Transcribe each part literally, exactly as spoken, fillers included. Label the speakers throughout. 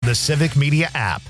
Speaker 1: the Civic Media app.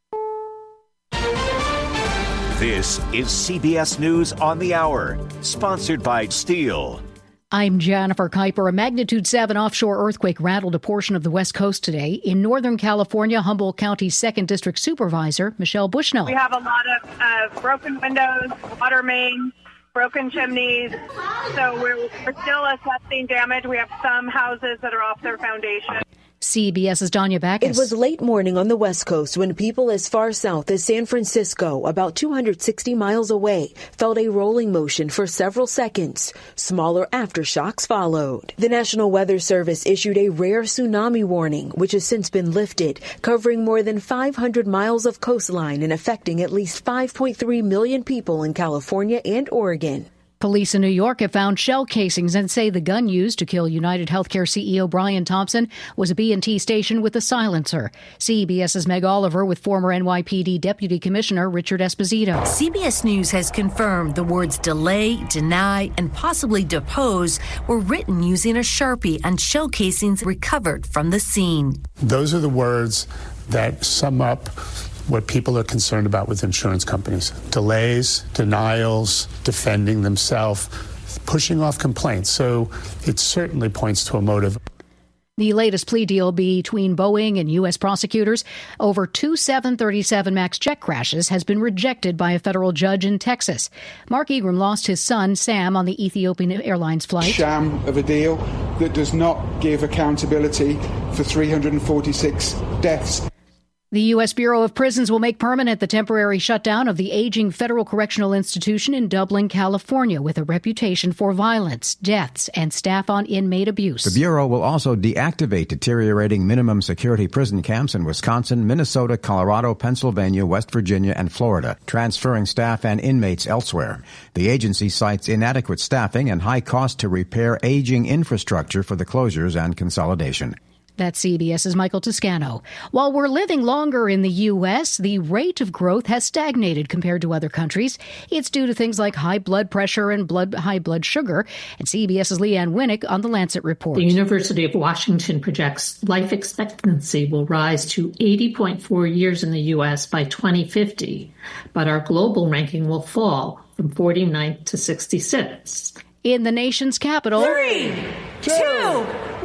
Speaker 2: This is C B S News on the Hour, sponsored by Steel.
Speaker 3: I'm Jennifer Kuiper. A magnitude seven offshore earthquake rattled a portion of the West Coast today. In Northern California, Humboldt County's second District Supervisor, Michelle Bushnell.
Speaker 4: We have a lot of uh, broken windows, water mains, broken chimneys. So we're, we're still assessing damage. We have some houses that are off their foundation.
Speaker 3: CBS's Danya Backus.
Speaker 5: It was late morning on the West Coast when people as far south as San Francisco, about two hundred sixty miles away, felt a rolling motion for several seconds. Smaller aftershocks followed. The National Weather Service issued a rare tsunami warning, which has since been lifted, covering more than five hundred miles of coastline and affecting at least five point three million people in California and Oregon.
Speaker 3: Police in New York have found shell casings and say the gun used to kill United Healthcare C E O Brian Thompson was a B and T station with a silencer. CBS's Meg Oliver with former N Y P D Deputy Commissioner Richard Esposito.
Speaker 6: C B S News has confirmed the words delay, deny, and possibly depose were written using a Sharpie on shell casings recovered from the scene.
Speaker 7: Those are the words that sum up what people are concerned about with insurance companies. Delays, denials, defending themselves, pushing off complaints. So it certainly points to a motive.
Speaker 3: The latest plea deal between Boeing and U S prosecutors over two seven thirty-seven MAX jet crashes has been rejected by a federal judge in Texas. Mark Egram lost his son, Sam, on the Ethiopian Airlines flight.
Speaker 8: Sham of a deal that does not give accountability for three hundred forty-six deaths.
Speaker 3: The U S Bureau of Prisons will make permanent the temporary shutdown of the aging Federal Correctional Institution in Dublin, California, with a reputation for violence, deaths, and staff on inmate abuse.
Speaker 9: The Bureau will also deactivate deteriorating minimum security prison camps in Wisconsin, Minnesota, Colorado, Pennsylvania, West Virginia, and Florida, transferring staff and inmates elsewhere. The agency cites inadequate staffing and high cost to repair aging infrastructure for the closures and consolidation.
Speaker 3: That's CBS's Michael Toscano. While we're living longer in the U S, the rate of growth has stagnated compared to other countries. It's due to things like high blood pressure and blood high blood sugar. And CBS's Leanne Winnick on the Lancet report.
Speaker 10: The University of Washington projects life expectancy will rise to eighty point four years in the U S by twenty fifty, but our global ranking will fall from forty-ninth to sixty-sixth.
Speaker 3: In the nation's capital.
Speaker 11: Three, two,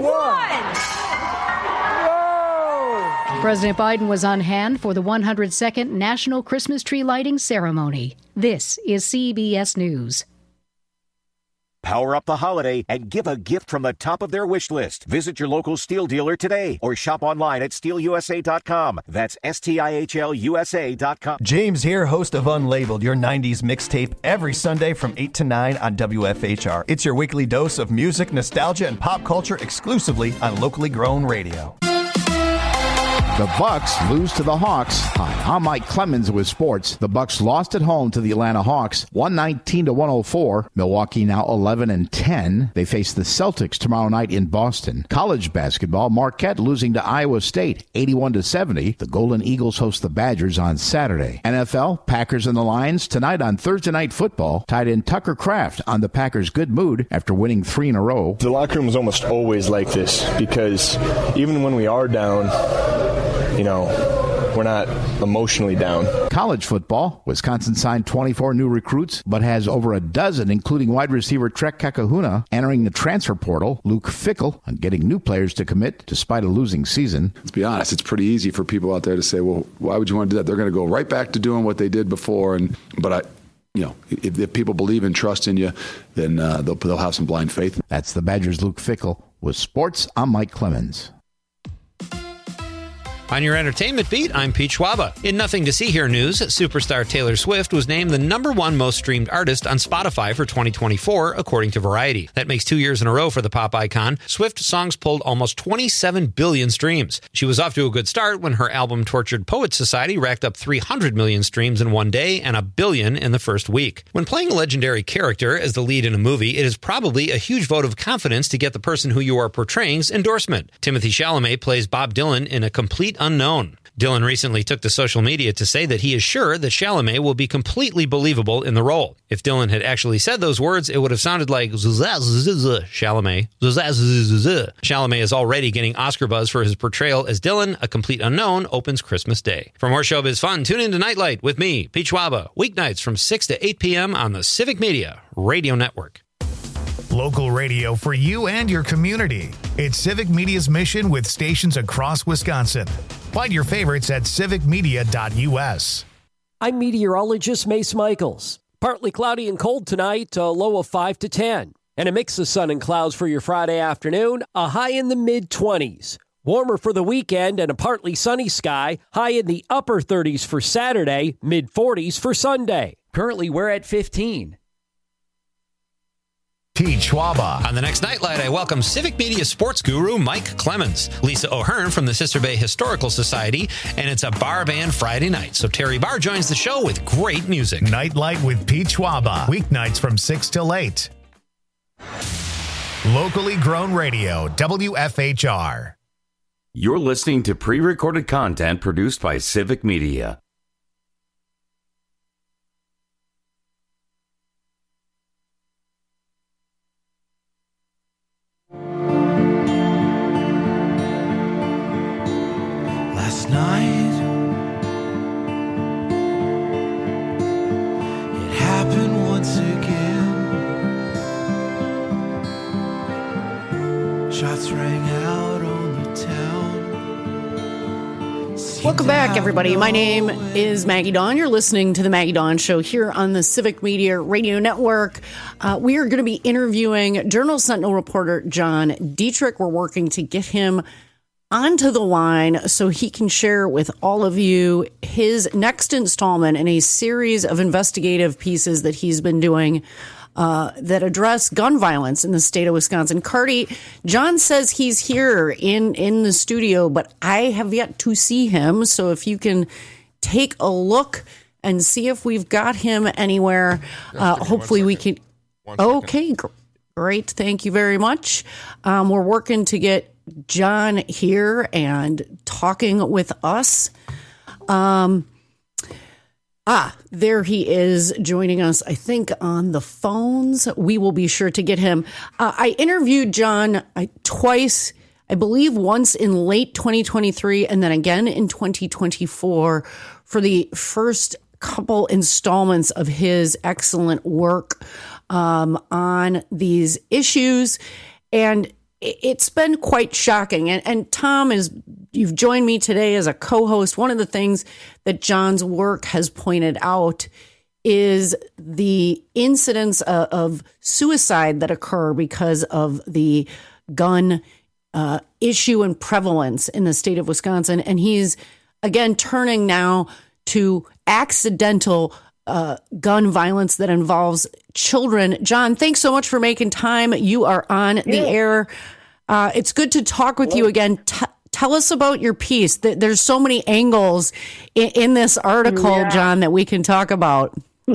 Speaker 11: one.
Speaker 3: President Biden was on hand for the one hundred second National Christmas Tree Lighting Ceremony. This is C B S News.
Speaker 2: Power up the holiday and give a gift from the top of their wish list. Visit your local Steel dealer today or shop online at steel u s a dot com. That's S T I H L U S A dot com.
Speaker 12: James here, host of Unlabeled, your nineties mixtape, every Sunday from eight to nine on W F H R. It's your weekly dose of music, nostalgia, and pop culture exclusively on locally grown radio.
Speaker 13: The Bucks lose to the Hawks. Hi, I'm Mike Clemens with sports. The Bucks lost at home to the Atlanta Hawks, one nineteen to one oh four. Milwaukee now eleven and ten. They face the Celtics tomorrow night in Boston. College basketball, Marquette losing to Iowa State, eighty-one to seventy. The Golden Eagles host the Badgers on Saturday. N F L, Packers and the Lions tonight on Thursday Night Football. Tied in Tucker Kraft on the Packers' good mood after winning three in a row.
Speaker 14: The locker room is almost always like this because even when we are down, you know, we're not emotionally down.
Speaker 13: College football, Wisconsin signed twenty-four new recruits, but has over a dozen, including wide receiver Trek Kakahuna, entering the transfer portal. Luke Fickell on getting new players to commit despite a losing season.
Speaker 15: Let's be honest, it's pretty easy for people out there to say, well, why would you want to do that? They're going to go right back to doing what they did before. And But I... You know, if, if people believe and trust in you, then uh, they'll, they'll have some blind faith.
Speaker 13: That's the Badgers' Luke Fickell. With sports, I'm Mike Clemens.
Speaker 16: On your entertainment beat, I'm Pete Schwaba. In Nothing to See Here news, superstar Taylor Swift was named the number one most streamed artist on Spotify for twenty twenty-four, according to Variety. That makes two years in a row for the pop icon. Swift's songs pulled almost twenty-seven billion streams. She was off to a good start when her album Tortured Poets Society racked up three hundred million streams in one day and a billion in the first week. When playing a legendary character as the lead in a movie, it is probably a huge vote of confidence to get the person who you are portraying's endorsement. Timothée Chalamet plays Bob Dylan in A Complete Unknown. Dillon recently took to social media to say that he is sure that Chalamet will be completely believable in the role. If Dillon had actually said those words, it would have sounded like Chalamet. Chalamet is already getting Oscar buzz for his portrayal as Dillon. A Complete Unknown opens Christmas Day. For more showbiz fun, tune in to Nightlight with me, Pete Schwaba, weeknights from six to eight p.m. on the Civic Media Radio Network.
Speaker 1: Local radio for you and your community. It's Civic Media's mission with stations across Wisconsin. Find your favorites at civic media dot u s.
Speaker 17: I'm meteorologist Mace Michaels. Partly cloudy and cold tonight, a low of five to ten. And a mix of sun and clouds for your Friday afternoon, a high in the mid-twenties. Warmer for the weekend and a partly sunny sky, high in the upper thirties for Saturday, mid-forties for Sunday. Currently, we're at fifteen.
Speaker 1: Pete Schwaba.
Speaker 16: On the next Nightlight, I welcome Civic Media sports guru Mike Clemens, Lisa O'Hearn from the Sister Bay Historical Society, and it's a bar band Friday night. So Terry Barr joins the show with great music.
Speaker 1: Nightlight with Pete Schwaba. Weeknights from six till eight. Locally grown radio, W F H R.
Speaker 18: You're listening to pre-recorded content produced by Civic Media.
Speaker 19: Last night, it happened once again. Shots rang out on the town.
Speaker 20: Welcome back, everybody. My name is Maggie Dawn. You're listening to the Maggie Dawn Show here on the Civic Media Radio Network. Uh, we are going to be interviewing Journal Sentinel reporter John Dietrich. We're working to get him onto the line so he can share with all of you his next installment in a series of investigative pieces that he's been doing uh, that address gun violence in the state of Wisconsin. Cardi, John says he's here in, in the studio, but I have yet to see him. So if you can take a look and see if we've got him anywhere, uh, hopefully we can. Okay, great. Thank you very much. Um, we're working to get John here and talking with us. Um, ah, there he is joining us, I think, on the phones. We will be sure to get him. Uh, I interviewed John uh, twice, I believe once in late twenty twenty-three and then again in twenty twenty-four for the first couple installments of his excellent work um, on these issues. And it's been quite shocking. And, and Tom, is you've joined me today as a co-host. One of the things that John's work has pointed out is the incidents of, of suicide that occur because of the gun uh, issue and prevalence in the state of Wisconsin. And he's, again, turning now to accidental uh, gun violence that involves children. John, thanks so much for making time. You are on yeah. the air. Uh, it's good to talk with Hello. you again. T- tell us about your piece. There's so many angles in, in this article, yeah. John, that we can talk about.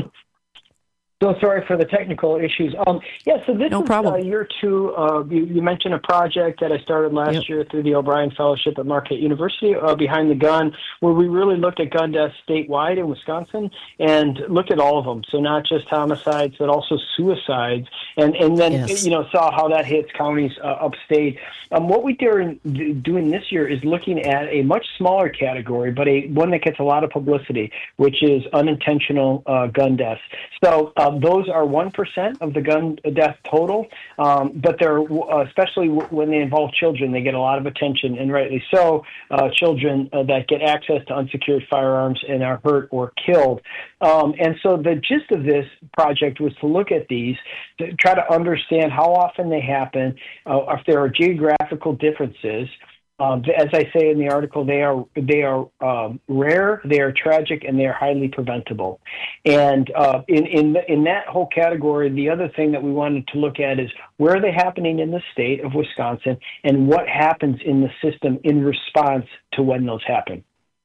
Speaker 21: So sorry for the technical issues. Um, yeah, so this
Speaker 20: no
Speaker 21: is
Speaker 20: problem.
Speaker 21: Uh, year two. Uh, you, you mentioned a project that I started last
Speaker 20: yep.
Speaker 21: year through the O'Brien Fellowship at Marquette University, uh, Behind the Gun, where we really looked at gun deaths statewide in Wisconsin and looked at all of them. So not just homicides, but also suicides, and and then yes. you know saw how that hits counties uh, upstate. Um, what we are doing this year is looking at a much smaller category, but a one that gets a lot of publicity, which is unintentional uh, gun deaths. So um, those are one percent of the gun death total, um, but they're, uh, especially w- when they involve children, they get a lot of attention, and rightly so, uh, children uh, that get access to unsecured firearms and are hurt or killed. Um, and so the gist of this project was to look at these, to try to understand how often they happen, uh, if there are geographical differences. Um, as I say in the article, they are they are um, rare, they are tragic, and they are highly preventable. And uh, in in the, in that whole category, the other thing that we wanted to look at is where are they happening in the state of Wisconsin, and what happens in the system in response to when those happen.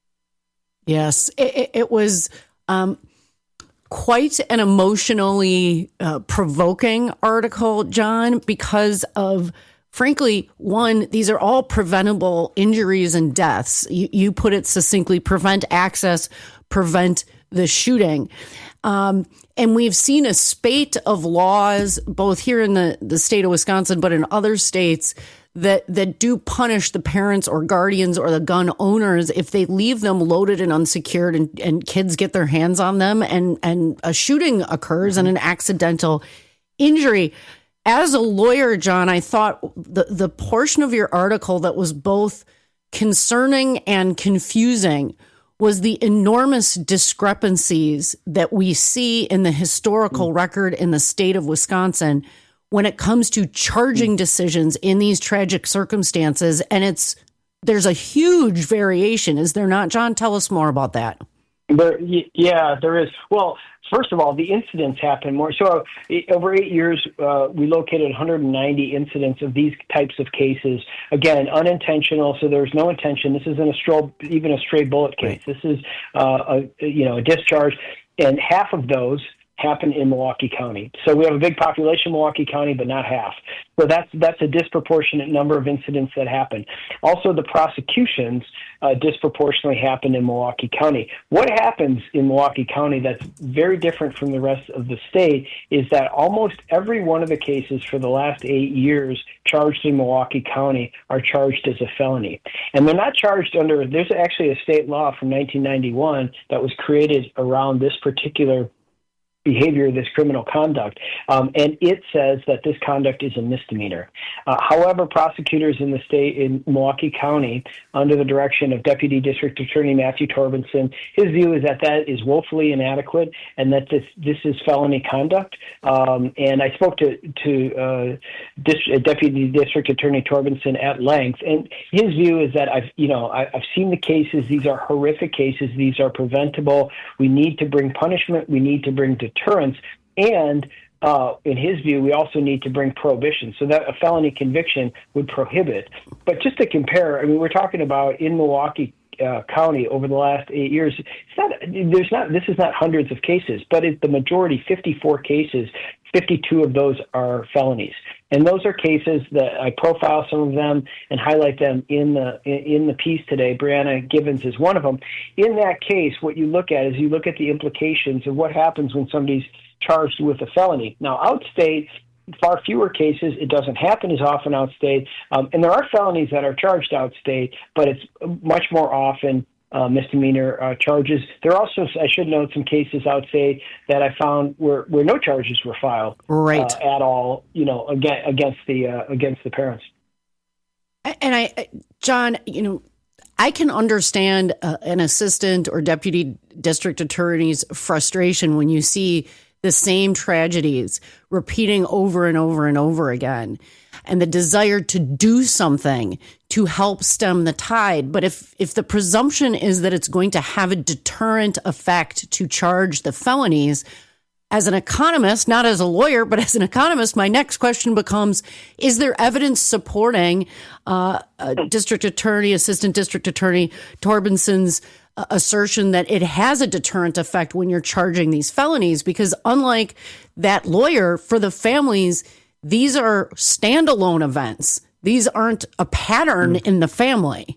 Speaker 20: Yes, it, it was um, quite an emotionally uh, provoking article, John, because of frankly, one, these are all preventable injuries and deaths. You, you put it succinctly, prevent access, prevent the shooting. Um, and we've seen a spate of laws, both here in the, the state of Wisconsin, but in other states, that that do punish the parents or guardians or the gun owners if they leave them loaded and unsecured and, and kids get their hands on them and, and a shooting occurs and an accidental injury. As a lawyer, John, I thought the, the portion of your article that was both concerning and confusing was the enormous discrepancies that we see in the historical record in the state of Wisconsin when it comes to charging decisions in these tragic circumstances. And it's there's a huge variation, is there not, John? Tell us more about that.
Speaker 21: There, yeah, there is. Well, first of all, the incidents happen more. So over eight years, uh, we located one hundred ninety incidents of these types of cases. Again, unintentional, so there's no intention. This isn't a stray, even a stray bullet case. Right. This is uh, a you know a discharge, and half of those happen in Milwaukee County. So we have a big population in Milwaukee County, but not half. So that's that's a disproportionate number of incidents that happen. Also, the prosecutions uh, disproportionately happen in Milwaukee County. What happens in Milwaukee County that's very different from the rest of the state is that almost every one of the cases for the last eight years charged in Milwaukee County are charged as a felony. And they're not charged under, there's actually a state law from nineteen ninety-one that was created around this particular behavior, this criminal conduct, um, and it says that this conduct is a misdemeanor. Uh, however, prosecutors in the state, in Milwaukee County, under the direction of Deputy District Attorney Matthew Torbenson, his view is that that is woefully inadequate and that this this is felony conduct. Um, and I spoke to to uh, Dis- Deputy District Attorney Torbenson at length, and his view is that I've you know I, I've seen the cases. These are horrific cases. These are preventable. We need to bring punishment. We need to bring deterrence, and uh, in his view, we also need to bring prohibition, so that a felony conviction would prohibit. But just to compare, I mean, we're talking about in Milwaukee uh, County over the last eight years. It's not. There's not. This is not hundreds of cases, but it's the majority, fifty-four cases. fifty-two of those are felonies, and those are cases that I profile some of them and highlight them in the in the piece today. Brianna Gibbons is one of them. In that case, what you look at is you look at the implications of what happens when somebody's charged with a felony. Now, outstate, far fewer cases. It doesn't happen as often outstate, um, and there are felonies that are charged outstate, but it's much more often Uh, misdemeanor uh, charges. There are also, I should note, some cases outstate that I found where, where no charges were filed
Speaker 20: right.
Speaker 21: uh, at all, you know, against, against the uh, against the parents.
Speaker 20: And I, John, you know, I can understand uh, an assistant or deputy district attorney's frustration when you see the same tragedies repeating over and over and over again, and the desire to do something to help stem the tide. But if, if the presumption is that it's going to have a deterrent effect to charge the felonies, as an economist, not as a lawyer, but as an economist, my next question becomes, is there evidence supporting uh, a district attorney, assistant district attorney Torbenson's uh, assertion that it has a deterrent effect when you're charging these felonies? Because unlike that lawyer, for the families, these are standalone events. These aren't a pattern mm-hmm. in the family.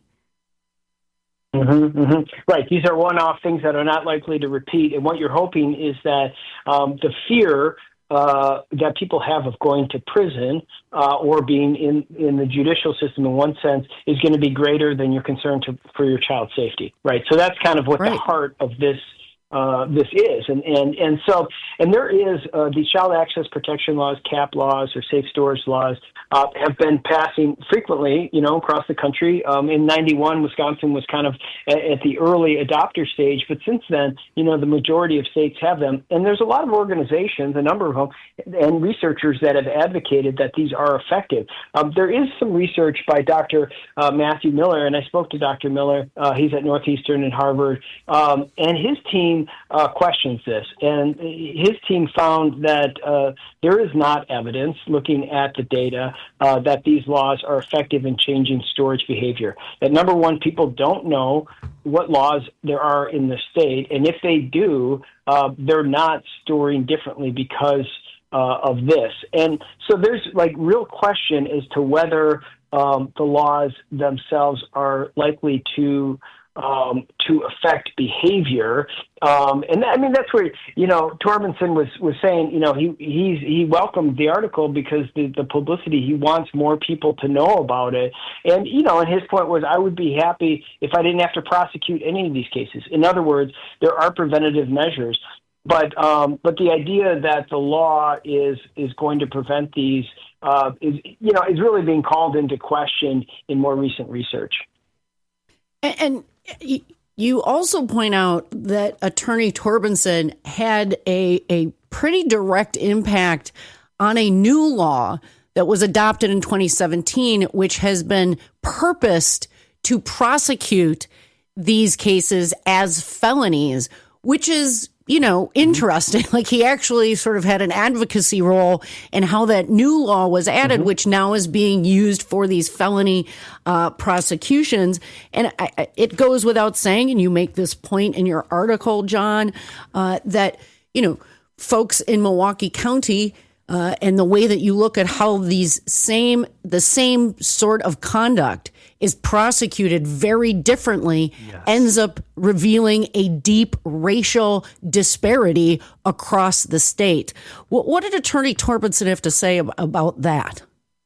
Speaker 21: Mm-hmm, mm-hmm. Right. These are one-off things that are not likely to repeat. And what you're hoping is that um, the fear uh, that people have of going to prison uh, or being in, in the judicial system in one sense is going to be greater than your concern to, for your child's safety. Right. So that's kind of what right. the heart of this Uh, this is. And, and, and so, and there is uh, the child access protection laws, C A P laws, or safe storage laws uh, have been passing frequently, you know, across the country. Um, in ninety-one, Wisconsin was kind of at, at the early adopter stage, but since then, you know, the majority of states have them. And there's a lot of organizations, a number of them, and researchers that have advocated that these are effective. Um, there is some research by Doctor Uh, Matthew Miller, and I spoke to Doctor Miller. Uh, he's at Northeastern and Harvard, um, and his team Uh, questions this, and his team found that uh, there is not evidence, looking at the data, uh, that these laws are effective in changing storage behavior. That number one, people don't know what laws there are in the state, and if they do, uh, they're not storing differently because uh, of this. And so there's like real question as to whether um, the laws themselves are likely to Um, to affect behavior, um, and I mean that's where you know Torbenson was, was saying you know he he's, he welcomed the article because the, the publicity, he wants more people to know about it, and you know and his point was, I would be happy if I didn't have to prosecute any of these cases. In other words, there are preventative measures, but um, but the idea that the law is is going to prevent these uh, is you know is really being called into question in more recent research.
Speaker 20: And, and you also point out that Attorney Torbenson had a, a pretty direct impact on a new law that was adopted in twenty seventeen, which has been purposed to prosecute these cases as felonies, which is, you know, interesting. Like he actually sort of had an advocacy role in how that new law was added, mm-hmm. which now is being used for these felony uh, prosecutions. And I, it goes without saying, and you make this point in your article, John, uh, that, you know, folks in Milwaukee County uh, and the way that you look at how these same, the same sort of conduct is prosecuted very differently, yes. ends up revealing a deep racial disparity across the state. What, what did Attorney Torbenson have to say ab- about that?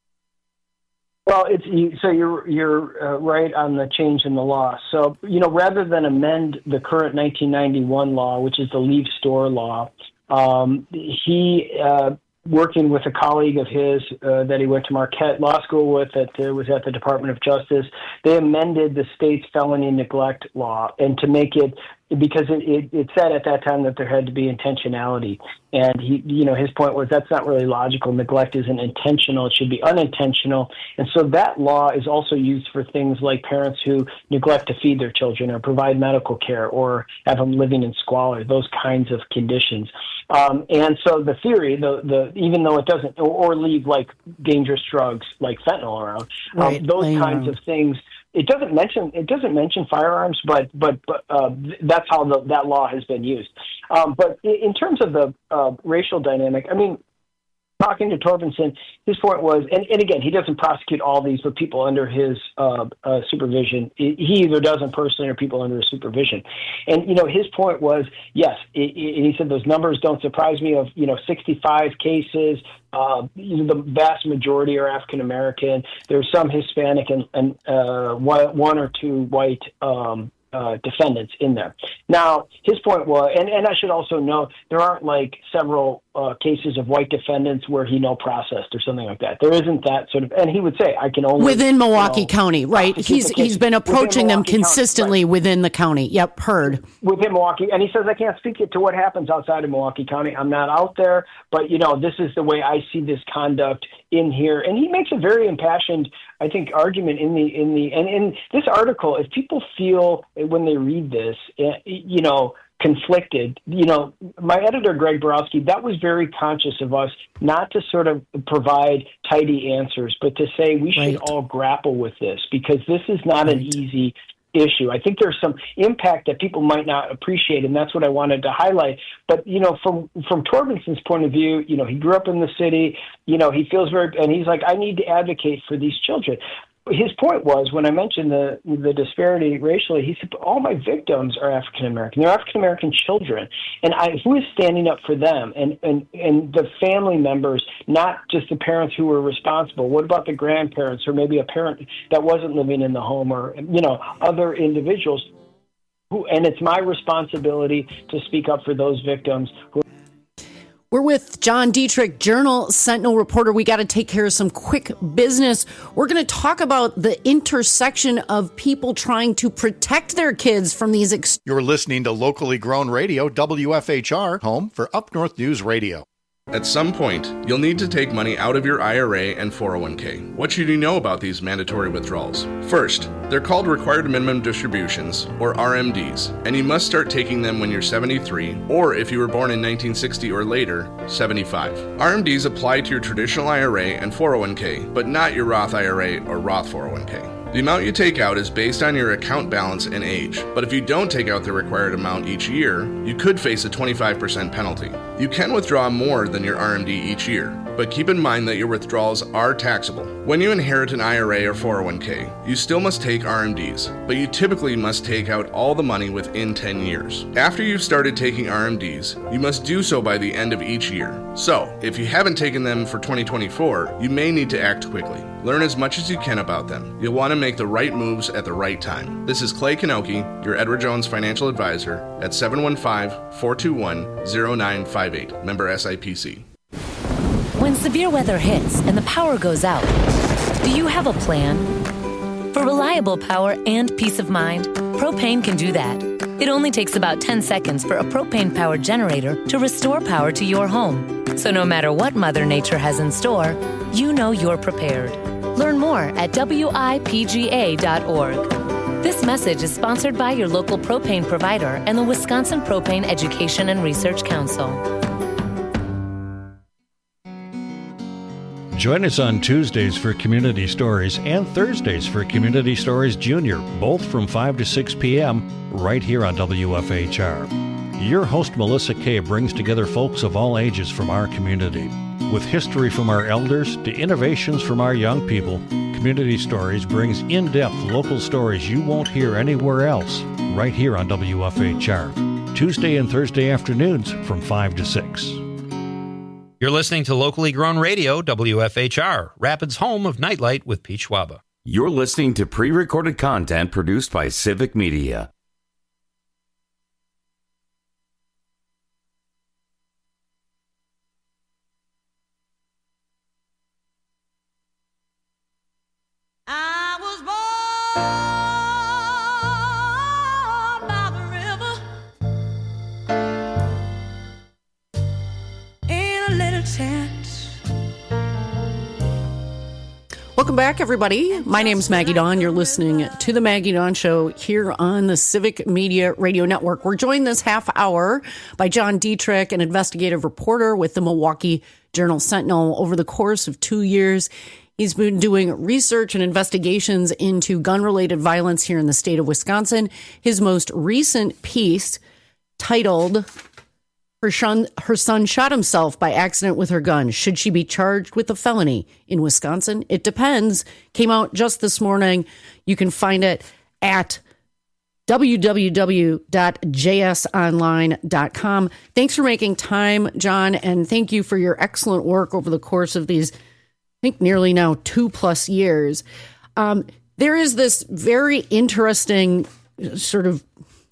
Speaker 21: Well, it's you, so you're you're uh, right on the change in the law. So you know, rather than amend the current nineteen ninety-one law, which is the leave store law, um, he. Uh, working with a colleague of his uh, that he went to Marquette Law School with, that uh, was at the Department of Justice, they amended the state's felony neglect law, and to make it, because it, it, it said at that time that there had to be intentionality. And he, you know, his point was that's not really logical. Neglect isn't intentional; it should be unintentional. And so that law is also used for things like parents who neglect to feed their children, or provide medical care, or have them living in squalor. Those kinds of conditions. Um, and so the theory, the the even though it doesn't, or, or leave like dangerous drugs like fentanyl around,
Speaker 20: right.
Speaker 21: um, those
Speaker 20: I
Speaker 21: kinds
Speaker 20: know.
Speaker 21: of things. It doesn't mention it doesn't mention firearms, but but, but uh, that's how the, that law has been used. Um, but in terms of the uh, racial dynamic, I mean, talking to Torbenson, his point was, and, and again, he doesn't prosecute all these, but people under his uh, uh, supervision. He either does them personally or people under his supervision. And, you know, his point was, yes, it, it, and he said those numbers don't surprise me of, you know, sixty-five cases. Uh, you know, the vast majority are African-American. There's some Hispanic and, and uh, one, one or two white um Uh, defendants in there. Now, his point was, and, and I should also note, there aren't like several uh, cases of white defendants where he no processed or something like that. There isn't that sort of, and he would say, I can only
Speaker 20: within Milwaukee
Speaker 21: you know,
Speaker 20: County, right? He's he's been approaching them consistently
Speaker 21: County, right.
Speaker 20: within the county. Yep, heard.
Speaker 21: Within Milwaukee, and he says, I can't speak to what happens outside of Milwaukee County. I'm not out there, but you know, this is the way I see this conduct in here. And he makes a very impassioned, I think, argument in the in the and in this article. If people feel when they read this, you know, conflicted, you know, my editor Greg Borowski, that was very conscious of us not to sort of provide tidy answers, but to say we should
Speaker 20: right.
Speaker 21: all grapple with this, because this is not right. an easy issue. I think there's some impact that people might not appreciate, and that's what I wanted to highlight. But, you know, from from Torbenson's point of view, you know, he grew up in the city, you know, he feels very, and he's like, I need to advocate for these children. His point was, when I mentioned the the disparity racially, he said, all my victims are African-American. They're African-American children. And I, who is standing up for them? And, and, and the family members, not just the parents who were responsible. What about the grandparents, or maybe a parent that wasn't living in the home, or, you know, other individuals? Who, and it's my responsibility to speak up for those victims who.
Speaker 20: We're with John Dietrich, Journal Sentinel reporter. We got to take care of some quick business. We're going to talk about the intersection of people trying to protect their kids from these. Ex-
Speaker 4: You're listening to locally grown radio, W F H R, home for Up North News Radio.
Speaker 22: At some point, you'll need to take money out of your I R A and four oh one k. What should you know about these mandatory withdrawals? First, they're called Required Minimum Distributions, or R M Ds, and you must start taking them when you're seventy-three, or if you were born in nineteen sixty or later, seventy-five. R M Ds apply to your traditional I R A and four oh one k, but not your Roth I R A or Roth four oh one k. The amount you take out is based on your account balance and age, but if you don't take out the required amount each year, you could face a twenty-five percent penalty. You can withdraw more than your R M D each year, but keep in mind that your withdrawals are taxable. When you inherit an I R A or four oh one k, you still must take R M Ds, but you typically must take out all the money within ten years. After you've started taking R M Ds, you must do so by the end of each year. So, if you haven't taken them for twenty twenty-four, you may need to act quickly. Learn as much as you can about them. You'll want to make the right moves at the right time. This is Clay Kanoki, your Edward Jones financial advisor at seven one five, four two one, zero nine five eight. Member S I P C.
Speaker 5: When severe weather hits and the power goes out, do you have a plan? For reliable power and peace of mind, Propane can do that. It only takes about ten seconds for a propane-powered generator to restore power to your home. So no matter what Mother Nature has in store, you know you're prepared. Learn more at W I P G A dot org. This message is sponsored by your local propane provider and the Wisconsin Propane Education and Research Council.
Speaker 6: Join us on Tuesdays for Community Stories and Thursdays for Community Stories Junior, both from five to six p.m. right here on W F H R. Your host, Melissa Kay, brings together folks of all ages from our community. With history from our elders to innovations from our young people, Community Stories brings in-depth local stories you won't hear anywhere else, right here on W F H R. Tuesday and Thursday afternoons from five to six.
Speaker 16: You're listening to locally grown radio, W F H R, Rapids' home of Nightlight with Pete Schwaba.
Speaker 18: You're listening to pre-recorded content produced by Civic Media.
Speaker 11: I was born by the river in a little tent.
Speaker 20: Welcome back, everybody. My name's Maggie Dawn. You're listening to The Maggie Dawn Show here on the Civic Media Radio Network. We're joined this half hour by John Dietrich, an investigative reporter with the Milwaukee Journal-Sentinel. Over the course of two years, he's been doing research and investigations into gun-related violence here in the state of Wisconsin. His most recent piece, titled Her son, her son shot himself by accident with her gun. Should she be charged with a felony in Wisconsin? It depends. Came out just this morning. You can find it at w w w dot j s online dot com. Thanks for making time, John, and thank you for your excellent work over the course of these, I think, nearly now two plus years. Um, there is this very interesting sort of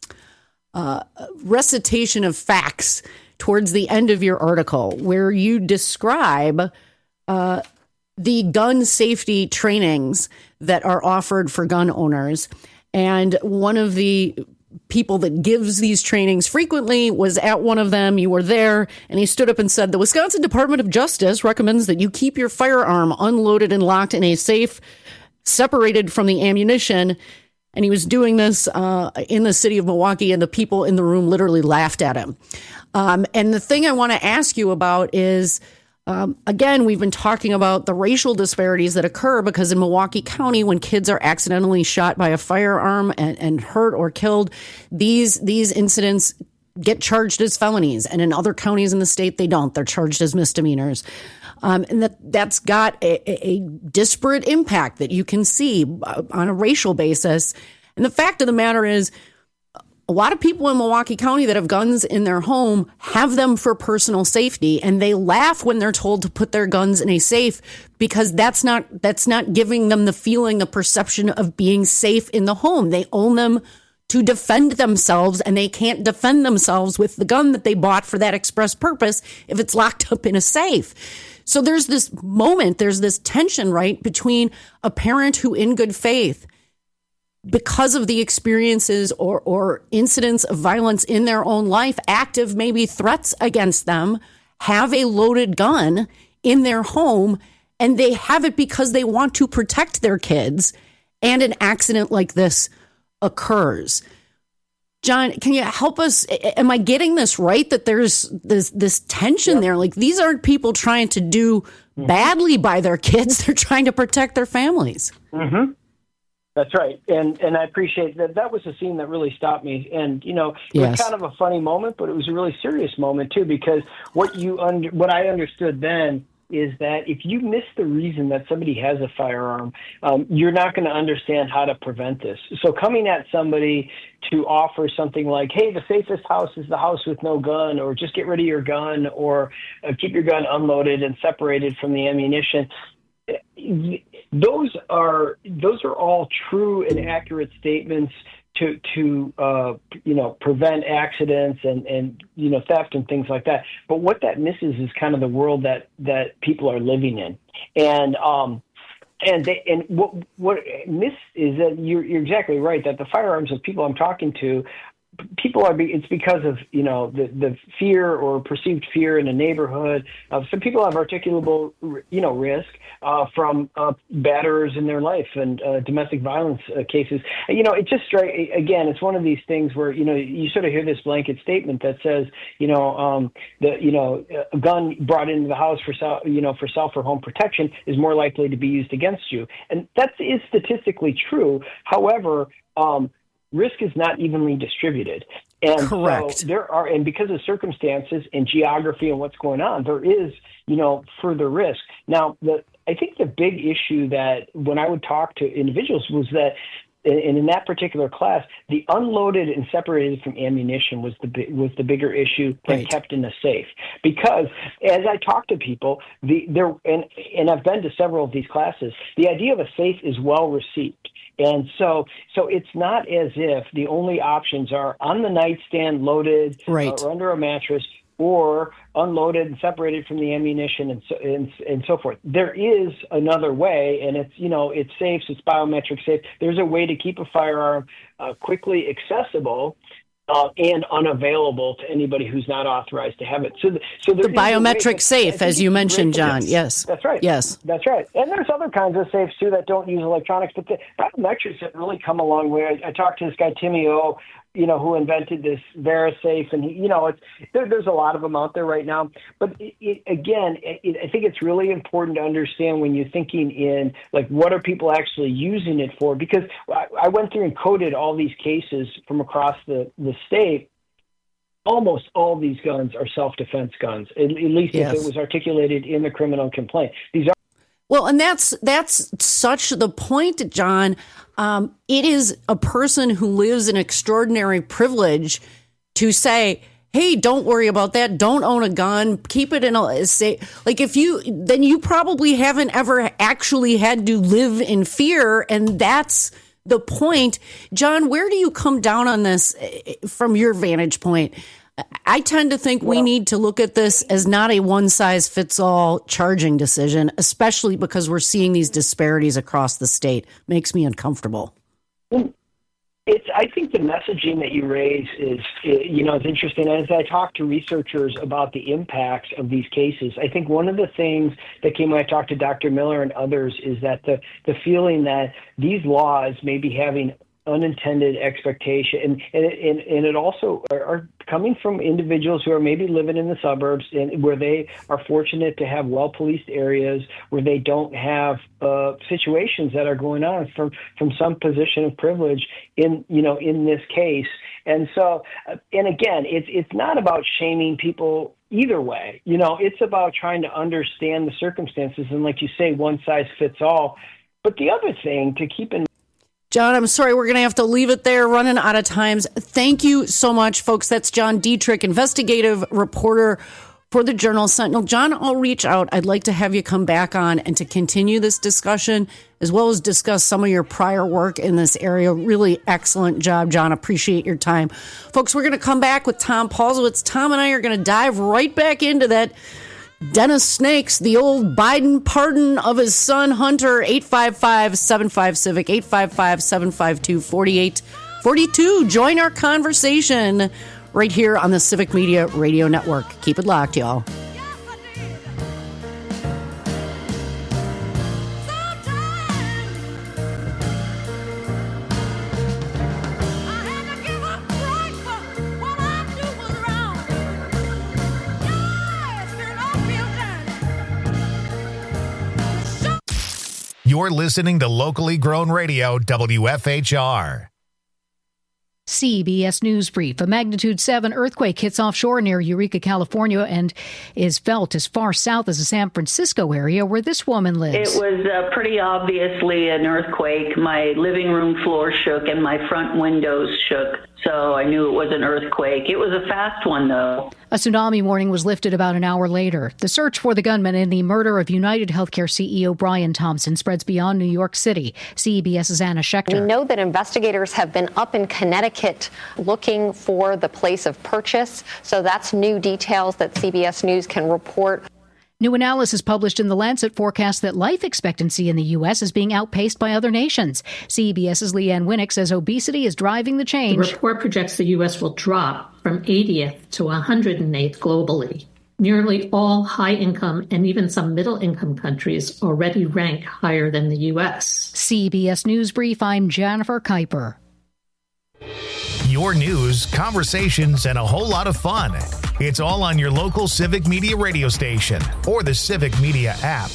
Speaker 20: Uh, recitation of facts towards the end of your article where you describe uh, the gun safety trainings that are offered for gun owners. And one of the people that gives these trainings frequently was at one of them. You were there, and he stood up and said, the Wisconsin Department of Justice recommends that you keep your firearm unloaded and locked in a safe, separated from the ammunition. And he was doing this uh, in the city of Milwaukee, and the people in the room literally laughed at him. Um, and the thing I want to ask you about is, um, again, we've been talking about the racial disparities that occur because in Milwaukee County, when kids are accidentally shot by a firearm and, and hurt or killed, these these incidents get charged as felonies. And in other counties in the state, they don't. They're charged as misdemeanors. Um, and that, that's got a, a disparate impact that you can see on a racial basis. And the fact of the matter is, a lot of people in Milwaukee County that have guns in their home have them for personal safety, and they laugh when they're told to put their guns in a safe because that's not that's not giving them the feeling, the perception of being safe in the home. They own them to defend themselves, and they can't defend themselves with the gun that they bought for that express purpose if it's locked up in a safe. So there's this moment, there's this tension, right, between a parent who, in good faith, because of the experiences or, or incidents of violence in their own life, active maybe threats against them, have a loaded gun in their home, and they have it because they want to protect their kids, and an accident like this occurs. John, can you help us? Am I getting this right, that there's this this tension yep. there? Like, these aren't people trying to do mm-hmm. badly by their kids. They're trying to protect their families.
Speaker 21: Mm-hmm. That's right. And and I appreciate that. That was a scene that really stopped me. And, you know, it
Speaker 20: Yes.
Speaker 21: was kind of a funny moment, but it was a really serious moment, too, because what you under, what I understood then is that if you miss the reason that somebody has a firearm, um, you're not going to understand how to prevent this. So coming at somebody to offer something like, hey, the safest house is the house with no gun, or just get rid of your gun, or uh, keep your gun unloaded and separated from the ammunition, those are those are all true and accurate statements to to uh, you know prevent accidents and, and you know theft and things like that. But what that misses is kind of the world that that people are living in, and um, and they, and what what miss is that you're you're exactly right that the firearms of people I'm talking to. People are. Be, it's because of you know the, the fear or perceived fear in a neighborhood. Uh, some people have articulable you know risk uh, from uh, batterers in their life and uh, domestic violence uh, cases. You know, it just strike again. It's one of these things where you know you sort of hear this blanket statement that says you know um, the you know a gun brought into the house for self you know for self or home protection is more likely to be used against you, and that is statistically true. However. Um, Risk is not evenly distributed. And
Speaker 20: Correct.
Speaker 21: So there are, and because of circumstances and geography and what's going on, there is, you know, further risk. Now, the, I think the big issue that when I would talk to individuals was that, and in that particular class, the unloaded and separated from ammunition was the was the bigger issue than
Speaker 20: Right.
Speaker 21: kept in a safe. Because as I talk to people, the there and and I've been to several of these classes, the idea of a safe is well received. And so, so it's not as if the only options are on the nightstand, loaded,
Speaker 20: Right.
Speaker 21: uh, or under a mattress, or unloaded and separated from the ammunition, and so and, and so forth. There is another way, and it's you know it's safe, it's biometric safe. There's a way to keep a firearm uh, quickly accessible. Uh, and unavailable to anybody who's not authorized to have it. So, the, so
Speaker 20: The biometric safe, as you mentioned, John. Yes.
Speaker 21: That's right.
Speaker 20: Yes.
Speaker 21: That's right. And there's other kinds of safes, too, that don't use electronics. But the biometrics have really come a long way. I, I talked to this guy, Timmy O, you know, who invented this VeriSafe. And, he, you know, it's there, there's a lot of them out there right now. But, it, it, again, it, I think it's really important to understand when you're thinking in, like, what are people actually using it for? Because I, I went through and coded all these cases from across the, the state. Almost all these guns are self-defense guns, at, at least
Speaker 20: Yes.
Speaker 21: if it was articulated in the criminal complaint. These are
Speaker 20: Well, and that's that's such the point, John. Um, it is a person who lives in extraordinary privilege to say, hey, don't worry about that. Don't own a gun. Keep it in a safe. Like if you, then you probably haven't ever actually had to live in fear. And that's the point. John, where do you come down on this from your vantage point? I tend to think we need to look at this as not a one-size-fits-all charging decision, especially because we're seeing these disparities across the state. Makes me uncomfortable.
Speaker 21: It's. I think the messaging that you raise is, you know, it's interesting. As I talk to researchers about the impacts of these cases, I think one of the things that came when I talked to Doctor Miller and others is that the the feeling that these laws may be having unintended expectation, and and and, and it also are, are coming from individuals who are maybe living in the suburbs and where they are fortunate to have well policed areas where they don't have uh, situations that are going on from from some position of privilege in you know in this case. And so, uh, and again, it's it's not about shaming people either way. You know, it's about trying to understand the circumstances, and like you say, one size fits all. But the other thing to keep in
Speaker 20: John, I'm sorry, we're going to have to leave it there, running out of times. Thank you so much, folks. That's John Dietrich, investigative reporter for the Journal Sentinel. John, I'll reach out. I'd like to have you come back on and to continue this discussion, as well as discuss some of your prior work in this area. Really excellent job, John. Appreciate your time. Folks, we're going to come back with Tom Paulsowitz. Tom and I are going to dive right back into that Dennis Snakes, the old Biden pardon of his son Hunter. Eight five five, seven five Civic, eight five five, seven five two, four eight four two. Join our conversation right here on the Civic Media Radio Network. Keep it locked, y'all.
Speaker 1: You're listening to locally grown radio, W F H R.
Speaker 3: C B S News Brief. A magnitude seven earthquake hits offshore near Eureka, California, and is felt as far south as the San Francisco area where this woman lives.
Speaker 7: It was uh, pretty obviously an earthquake. My living room floor shook and my front windows shook, so I knew it was an earthquake. It was a fast one, though.
Speaker 3: A tsunami warning was lifted about an hour later. The search for the gunman in the murder of United Healthcare C E O Brian Thompson spreads beyond New York City. CBS's Anna Schechter.
Speaker 8: We know that investigators have been up in Connecticut looking for the place of purchase. So that's new details that C B S News can report.
Speaker 3: New analysis published in The Lancet forecasts that life expectancy in the U S is being outpaced by other nations. CBS's Leanne Winnick says obesity is driving the change.
Speaker 10: The report projects the U S will drop from eightieth to one hundred eighth globally. Nearly all high-income and even some middle-income countries already rank higher than the U S.
Speaker 3: C B S News Brief, I'm Jennifer Kuiper.
Speaker 1: Your news, conversations, and a whole lot of fun. It's all on your local Civic Media radio station or the Civic Media app.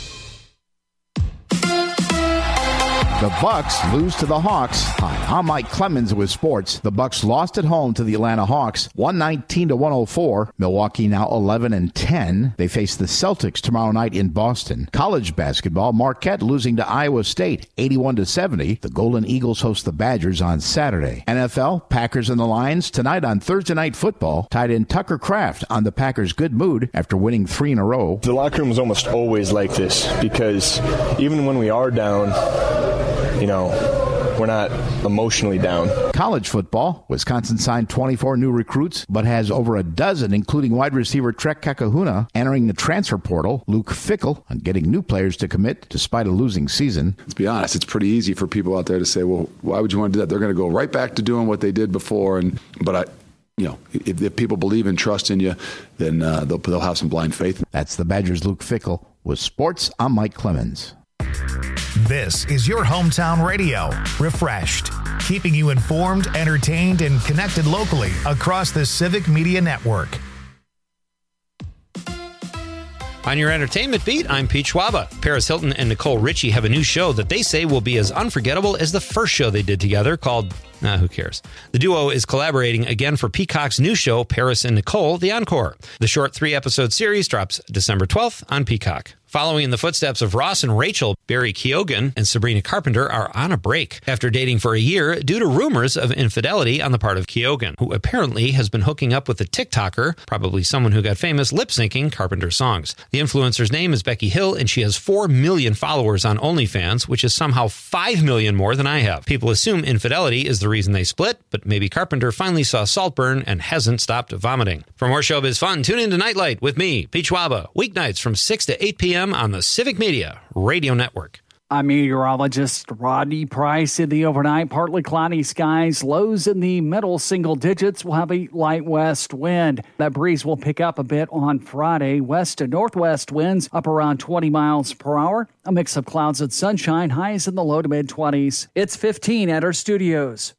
Speaker 13: The Bucks lose to the Hawks. Hi, I'm Mike Clemens with sports. The Bucks lost at home to the Atlanta Hawks, one nineteen to one oh four. Milwaukee now eleven and ten. They face the Celtics tomorrow night in Boston. College basketball, Marquette losing to Iowa State, eighty-one to seventy. The Golden Eagles host the Badgers on Saturday. N F L, Packers and the Lions tonight on Thursday Night Football. Tied in Tucker Kraft on the Packers' good mood after winning three in a row.
Speaker 14: The locker room is almost always like this because even when we are down, you know, we're not emotionally down.
Speaker 13: College football, Wisconsin signed twenty-four new recruits, but has over a dozen, including wide receiver Trek Kakahuna, entering the transfer portal. Luke Fickell on getting new players to commit despite a losing season.
Speaker 15: Let's be honest, it's pretty easy for people out there to say, well, why would you want to do that? They're going to go right back to doing what they did before. And But I... You know, if, if people believe and trust in you, then uh, they'll, they'll have some blind faith.
Speaker 13: That's the Badgers' Luke Fickell. With sports, I'm Mike Clemens.
Speaker 1: This is your hometown radio, refreshed, keeping you informed, entertained, and connected locally across the Civic Media Network.
Speaker 16: On your entertainment beat, I'm Pete Schwaba. Paris Hilton and Nicole Richie have a new show that they say will be as unforgettable as the first show they did together called, nah, who cares? The duo is collaborating again for Peacock's new show, Paris and Nicole, The Encore. The short three-episode series drops December twelfth on Peacock. Following in the footsteps of Ross and Rachel, Barry Keoghan and Sabrina Carpenter are on a break after dating for a year due to rumors of infidelity on the part of Keoghan, who apparently has been hooking up with a TikToker, probably someone who got famous lip-syncing Carpenter's songs. The influencer's name is Becky Hill, and she has four million followers on OnlyFans, which is somehow five million more than I have. People assume infidelity is the reason they split, but maybe Carpenter finally saw Saltburn and hasn't stopped vomiting. For more showbiz fun, tune in to Nightlight with me, Pete Schwaba, weeknights from six to eight p.m. on the Civic Media Radio Network.
Speaker 23: I'm meteorologist Rodney Price. In the overnight, partly cloudy skies, lows in the middle single digits. We'll have a light west wind. That breeze will pick up a bit on Friday. West to northwest winds up around twenty miles per hour. A mix of clouds and sunshine, highs in the low to mid twenties. It's fifteen at our studios.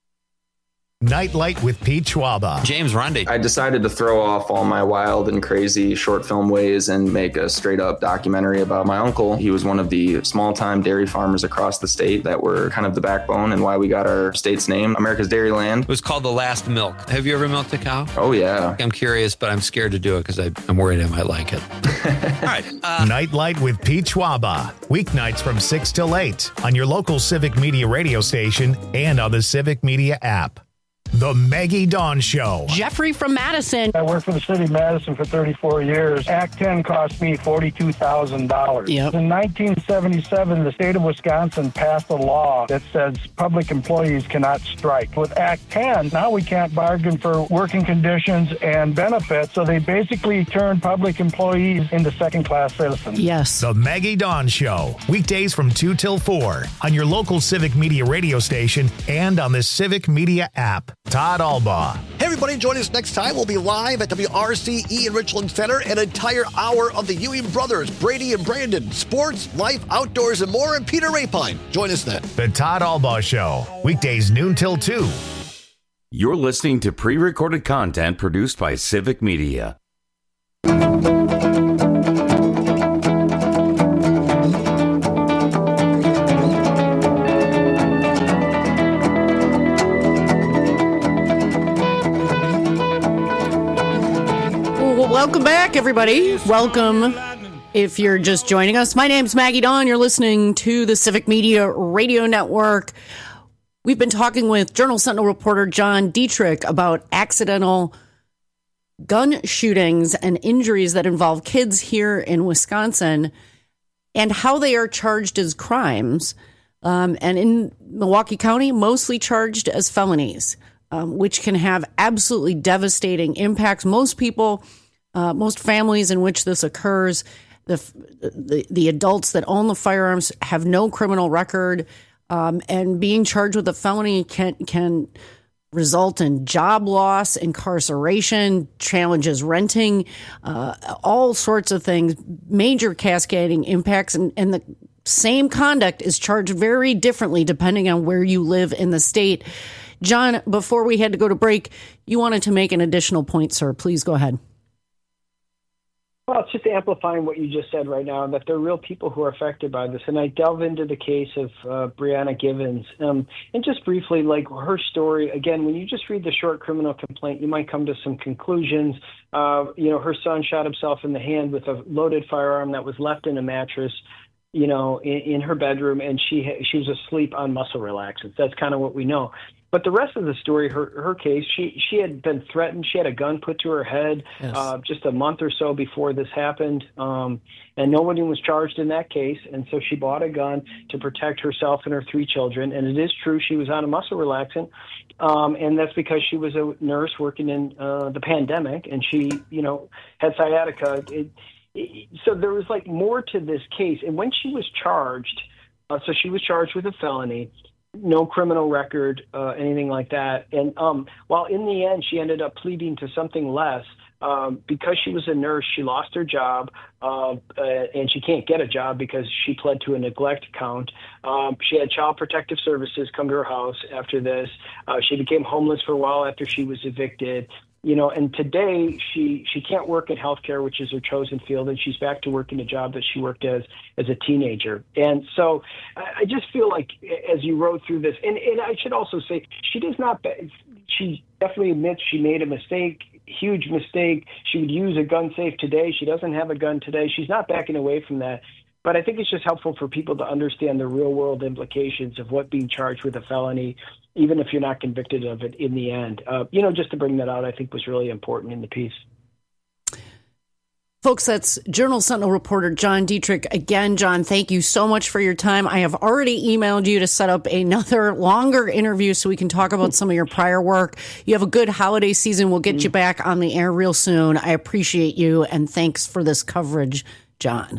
Speaker 1: Nightlight with Pete Schwaba.
Speaker 16: James Ronde.
Speaker 24: I decided to throw off all my wild and crazy short film ways and make a straight up documentary about my uncle. He was one of the small time dairy farmers across the state that were kind of the backbone and why we got our state's name, America's Dairy Land.
Speaker 16: It was called The Last Milk. Have you ever milked a cow?
Speaker 24: Oh, yeah.
Speaker 16: I'm curious, but I'm scared to do it because I'm worried I might like it. All right.
Speaker 1: Uh, Nightlight with Pete Schwaba. Weeknights from six till eight on your local Civic Media radio station and on the Civic Media app. The Maggie Dawn Show.
Speaker 20: Jeffrey from Madison.
Speaker 25: I worked for the city of Madison for thirty-four years. Act ten cost me forty-two thousand dollars.
Speaker 20: Yep.
Speaker 25: In nineteen seventy-seven, the state of Wisconsin passed a law that says public employees cannot strike. With Act ten, now we can't bargain for working conditions and benefits, so they basically turned public employees into second-class citizens.
Speaker 20: Yes.
Speaker 1: The Maggie Dawn Show. Weekdays from two till four on your local Civic Media radio station and on the Civic Media app. Todd Albaugh.
Speaker 26: Hey, everybody, join us next time. We'll be live at W R C E in Richland Center, an entire hour of the Ewing brothers, Brady and Brandon, sports, life, outdoors, and more, and Peter Rapine. Join us then.
Speaker 1: The Todd Albaugh Show, weekdays noon till two.
Speaker 18: You're listening to pre-recorded content produced by Civic Media.
Speaker 20: Welcome back, everybody. Welcome. If you're just joining us, my name's Maggie Dawn. You're listening to the Civic Media Radio Network. We've been talking with Journal Sentinel reporter John Dietrich about accidental gun shootings and injuries that involve kids here in Wisconsin and how they are charged as crimes. Um, and in Milwaukee County, mostly charged as felonies, um, which can have absolutely devastating impacts. Most people, uh, most families in which this occurs, the, the the adults that own the firearms have no criminal record, um, and being charged with a felony can can result in job loss, incarceration, challenges renting, uh, all sorts of things, major cascading impacts, and, and the same conduct is charged very differently depending on where you live in the state. John, before we had to go to break, you wanted to make an additional point, sir. Please go ahead.
Speaker 21: Well, it's just amplifying what you just said right now, that there are real people who are affected by this. And I delve into the case of uh, Brianna Givens. Um, and just briefly, like her story, again, when you just read the short criminal complaint, you might come to some conclusions. Uh, you know, her son shot himself in the hand with a loaded firearm that was left in a mattress, you know, in, in her bedroom, and she she was asleep on muscle relaxants. That's kind of what we know. But the rest of the story, her her case, she she had been threatened. She had a gun put to her head yes. uh, just a month or so before this happened, um, and nobody was charged in that case. And so she bought a gun to protect herself and her three children. And it is true she was on a muscle relaxant, um, and that's because she was a nurse working in uh, the pandemic, and she, you know, had sciatica. It, it, so there was like more to this case. And when she was charged, uh, so she was charged with a felony. No criminal record, uh, anything like that. And um, while in the end she ended up pleading to something less, um, because she was a nurse, she lost her job, uh, uh, and she can't get a job because she pled to a neglect count. Um, she had Child Protective Services come to her house after this. Uh, she became homeless for a while after she was evicted. You know, and today she, she can't work in healthcare, which is her chosen field, and she's back to working a job that she worked as as a teenager. And so I just feel like as you rode through this, and, and I should also say she does not, she definitely admits she made a mistake, huge mistake. She would use a gun safe today. She doesn't have a gun today. She's not backing away from that. But I think it's just helpful for people to understand the real world implications of what being charged with a felony, even if you're not convicted of it in the end. Uh, you know, just to bring that out, I think was really important in the piece.
Speaker 20: Folks, that's Journal Sentinel reporter John Dietrich. Again, John, thank you so much for your time. I have already emailed you to set up another longer interview so we can talk about some of your prior work. You have a good holiday season. We'll get you back on the air real soon. I appreciate you, and thanks for this coverage, John.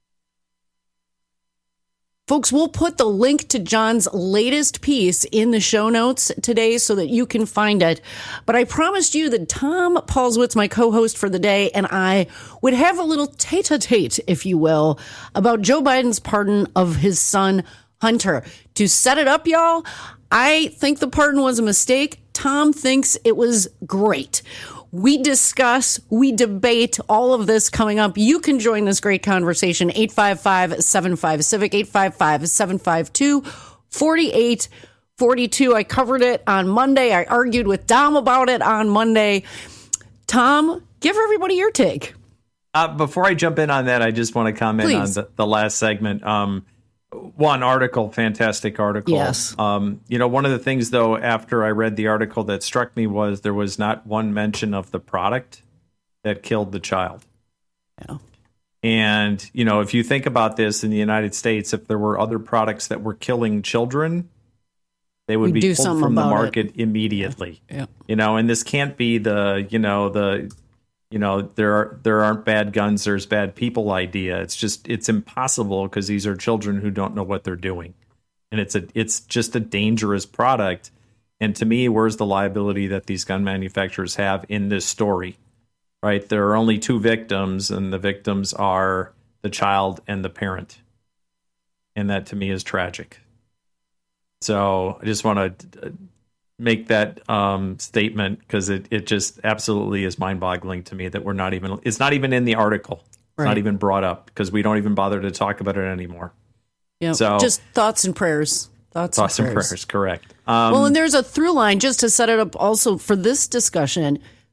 Speaker 20: Folks, we'll put the link to John's latest piece in the show notes today so that you can find it. But I promised you that Tom Paulswitz, my co-host for the day, and I would have a little tete-a-tete, if you will, about Joe Biden's pardon of his son, Hunter. To set it up, y'all, I think the pardon was a mistake. Tom thinks it was great. We discuss, we debate all of this coming up. You can join this great conversation, eight five five, seven five, CIVIC, eight five five, seven five two, four eight four two. I covered it on Monday. I argued with Dom about it on Monday. Tom, give everybody your take.
Speaker 2: Uh, before I jump in on that, I just want to comment
Speaker 20: Please.
Speaker 2: on the, the last segment. Um, One article, fantastic article.
Speaker 20: Yes.
Speaker 2: Um, you know, one of the things, though, after I read the article that struck me was there was not one mention of the product that killed the child.
Speaker 20: Yeah.
Speaker 2: And, you know, if you think about this in the United States, if there were other products that were killing children, they would
Speaker 20: We'd
Speaker 2: be
Speaker 20: do
Speaker 2: pulled
Speaker 20: something
Speaker 2: from the
Speaker 20: about
Speaker 2: market
Speaker 20: it.
Speaker 2: immediately.
Speaker 20: Yeah.
Speaker 2: You know, and this can't be the, you know, the... You know, there are there aren't bad guns, there's bad people idea. It's just it's impossible because these are children who don't know what they're doing. And it's a it's just a dangerous product. And to me, where's the liability that these gun manufacturers have in this story? Right? There are only two victims, and the victims are the child and the parent. And that to me is tragic. So I just want to make that um, statement because it, it just absolutely is mind-boggling to me that we're not even, it's not even in the article. It's
Speaker 20: right.
Speaker 2: not even brought up because we don't even bother to talk about it anymore.
Speaker 20: Yeah,
Speaker 2: so,
Speaker 20: just thoughts and prayers. Thoughts,
Speaker 2: thoughts
Speaker 20: and
Speaker 2: and
Speaker 20: prayers.
Speaker 2: prayers, correct. Um,
Speaker 20: well, and there's a through line just to set it up also for this discussion.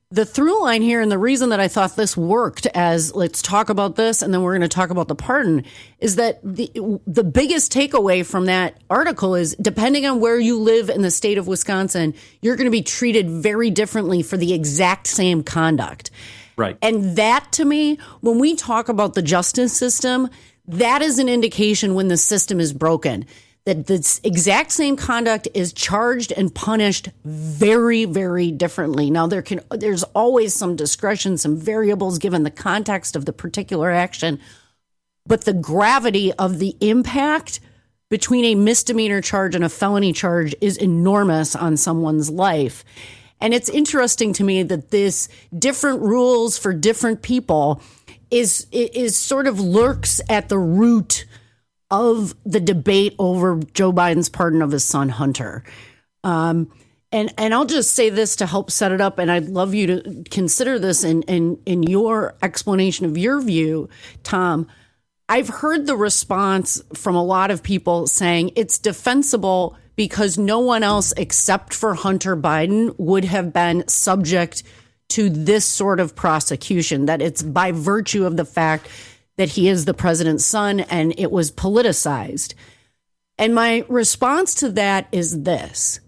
Speaker 20: the through line here, and the reason that I thought this worked as let's talk about this and then we're going to talk about the pardon, is that the the biggest takeaway from that article is depending on where you live in the state of Wisconsin, you're going to be treated very differently for the exact same conduct.
Speaker 2: Right.
Speaker 20: And that, to me, when we talk about the justice system, that is an indication when the system is broken. That the exact same conduct is charged and punished very, very differently. Now, there can there's always some discretion, some variables given the context of the particular action, but the gravity of the impact between a misdemeanor charge and a felony charge is enormous on someone's life. And it's interesting to me that this different rules for different people is is sort of lurks at the root of the debate over Joe Biden's pardon of his son, Hunter. Um, and and I'll just say this to help set it up, and I'd love you to consider this in, in, in your explanation of your view, Tom. I've heard the response from a lot of people saying it's defensible because no one else except for Hunter Biden would have been subject to this sort of prosecution, that it's by virtue of the fact that he is the president's son and it was politicized. And my response to that is this.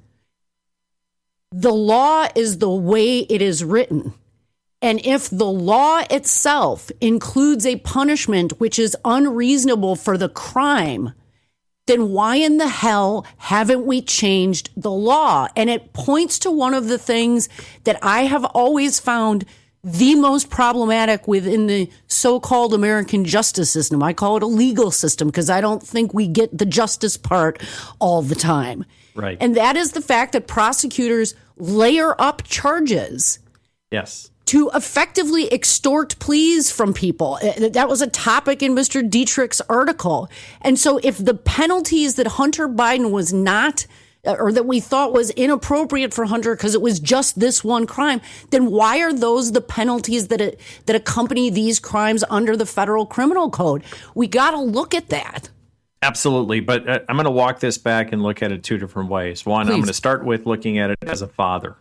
Speaker 20: The law is the way it is written. And if the law itself includes a punishment which is unreasonable for the crime, then why in the hell haven't we changed the law? And it points to one of the things that I have always found the most problematic within the so-called American justice system. I call it a legal system because I don't think we get the justice part all the time.
Speaker 2: Right.
Speaker 20: And that is the fact that prosecutors layer up charges.
Speaker 2: Yes.
Speaker 20: To effectively extort pleas from people. That was a topic in Mister Dietrich's article. And so if the penalties that Hunter Biden was not, or that we thought was inappropriate for Hunter because it was just this one crime, then why are those the penalties that it, that accompany these crimes under the federal criminal code? We got to look at that.
Speaker 2: Absolutely. But uh, I'm going to walk this back and look at it two different ways. One, Please. I'm going to start with looking at it as a father.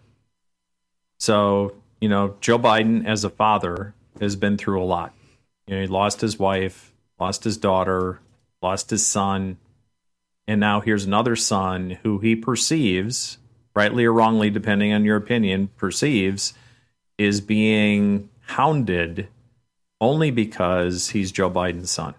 Speaker 2: So, you know, Joe Biden as a father has been through a lot. You know, he lost his wife, lost his daughter, lost his son. And now here's another son who he perceives, rightly or wrongly, depending on your opinion, perceives is being hounded only because he's Joe Biden's son.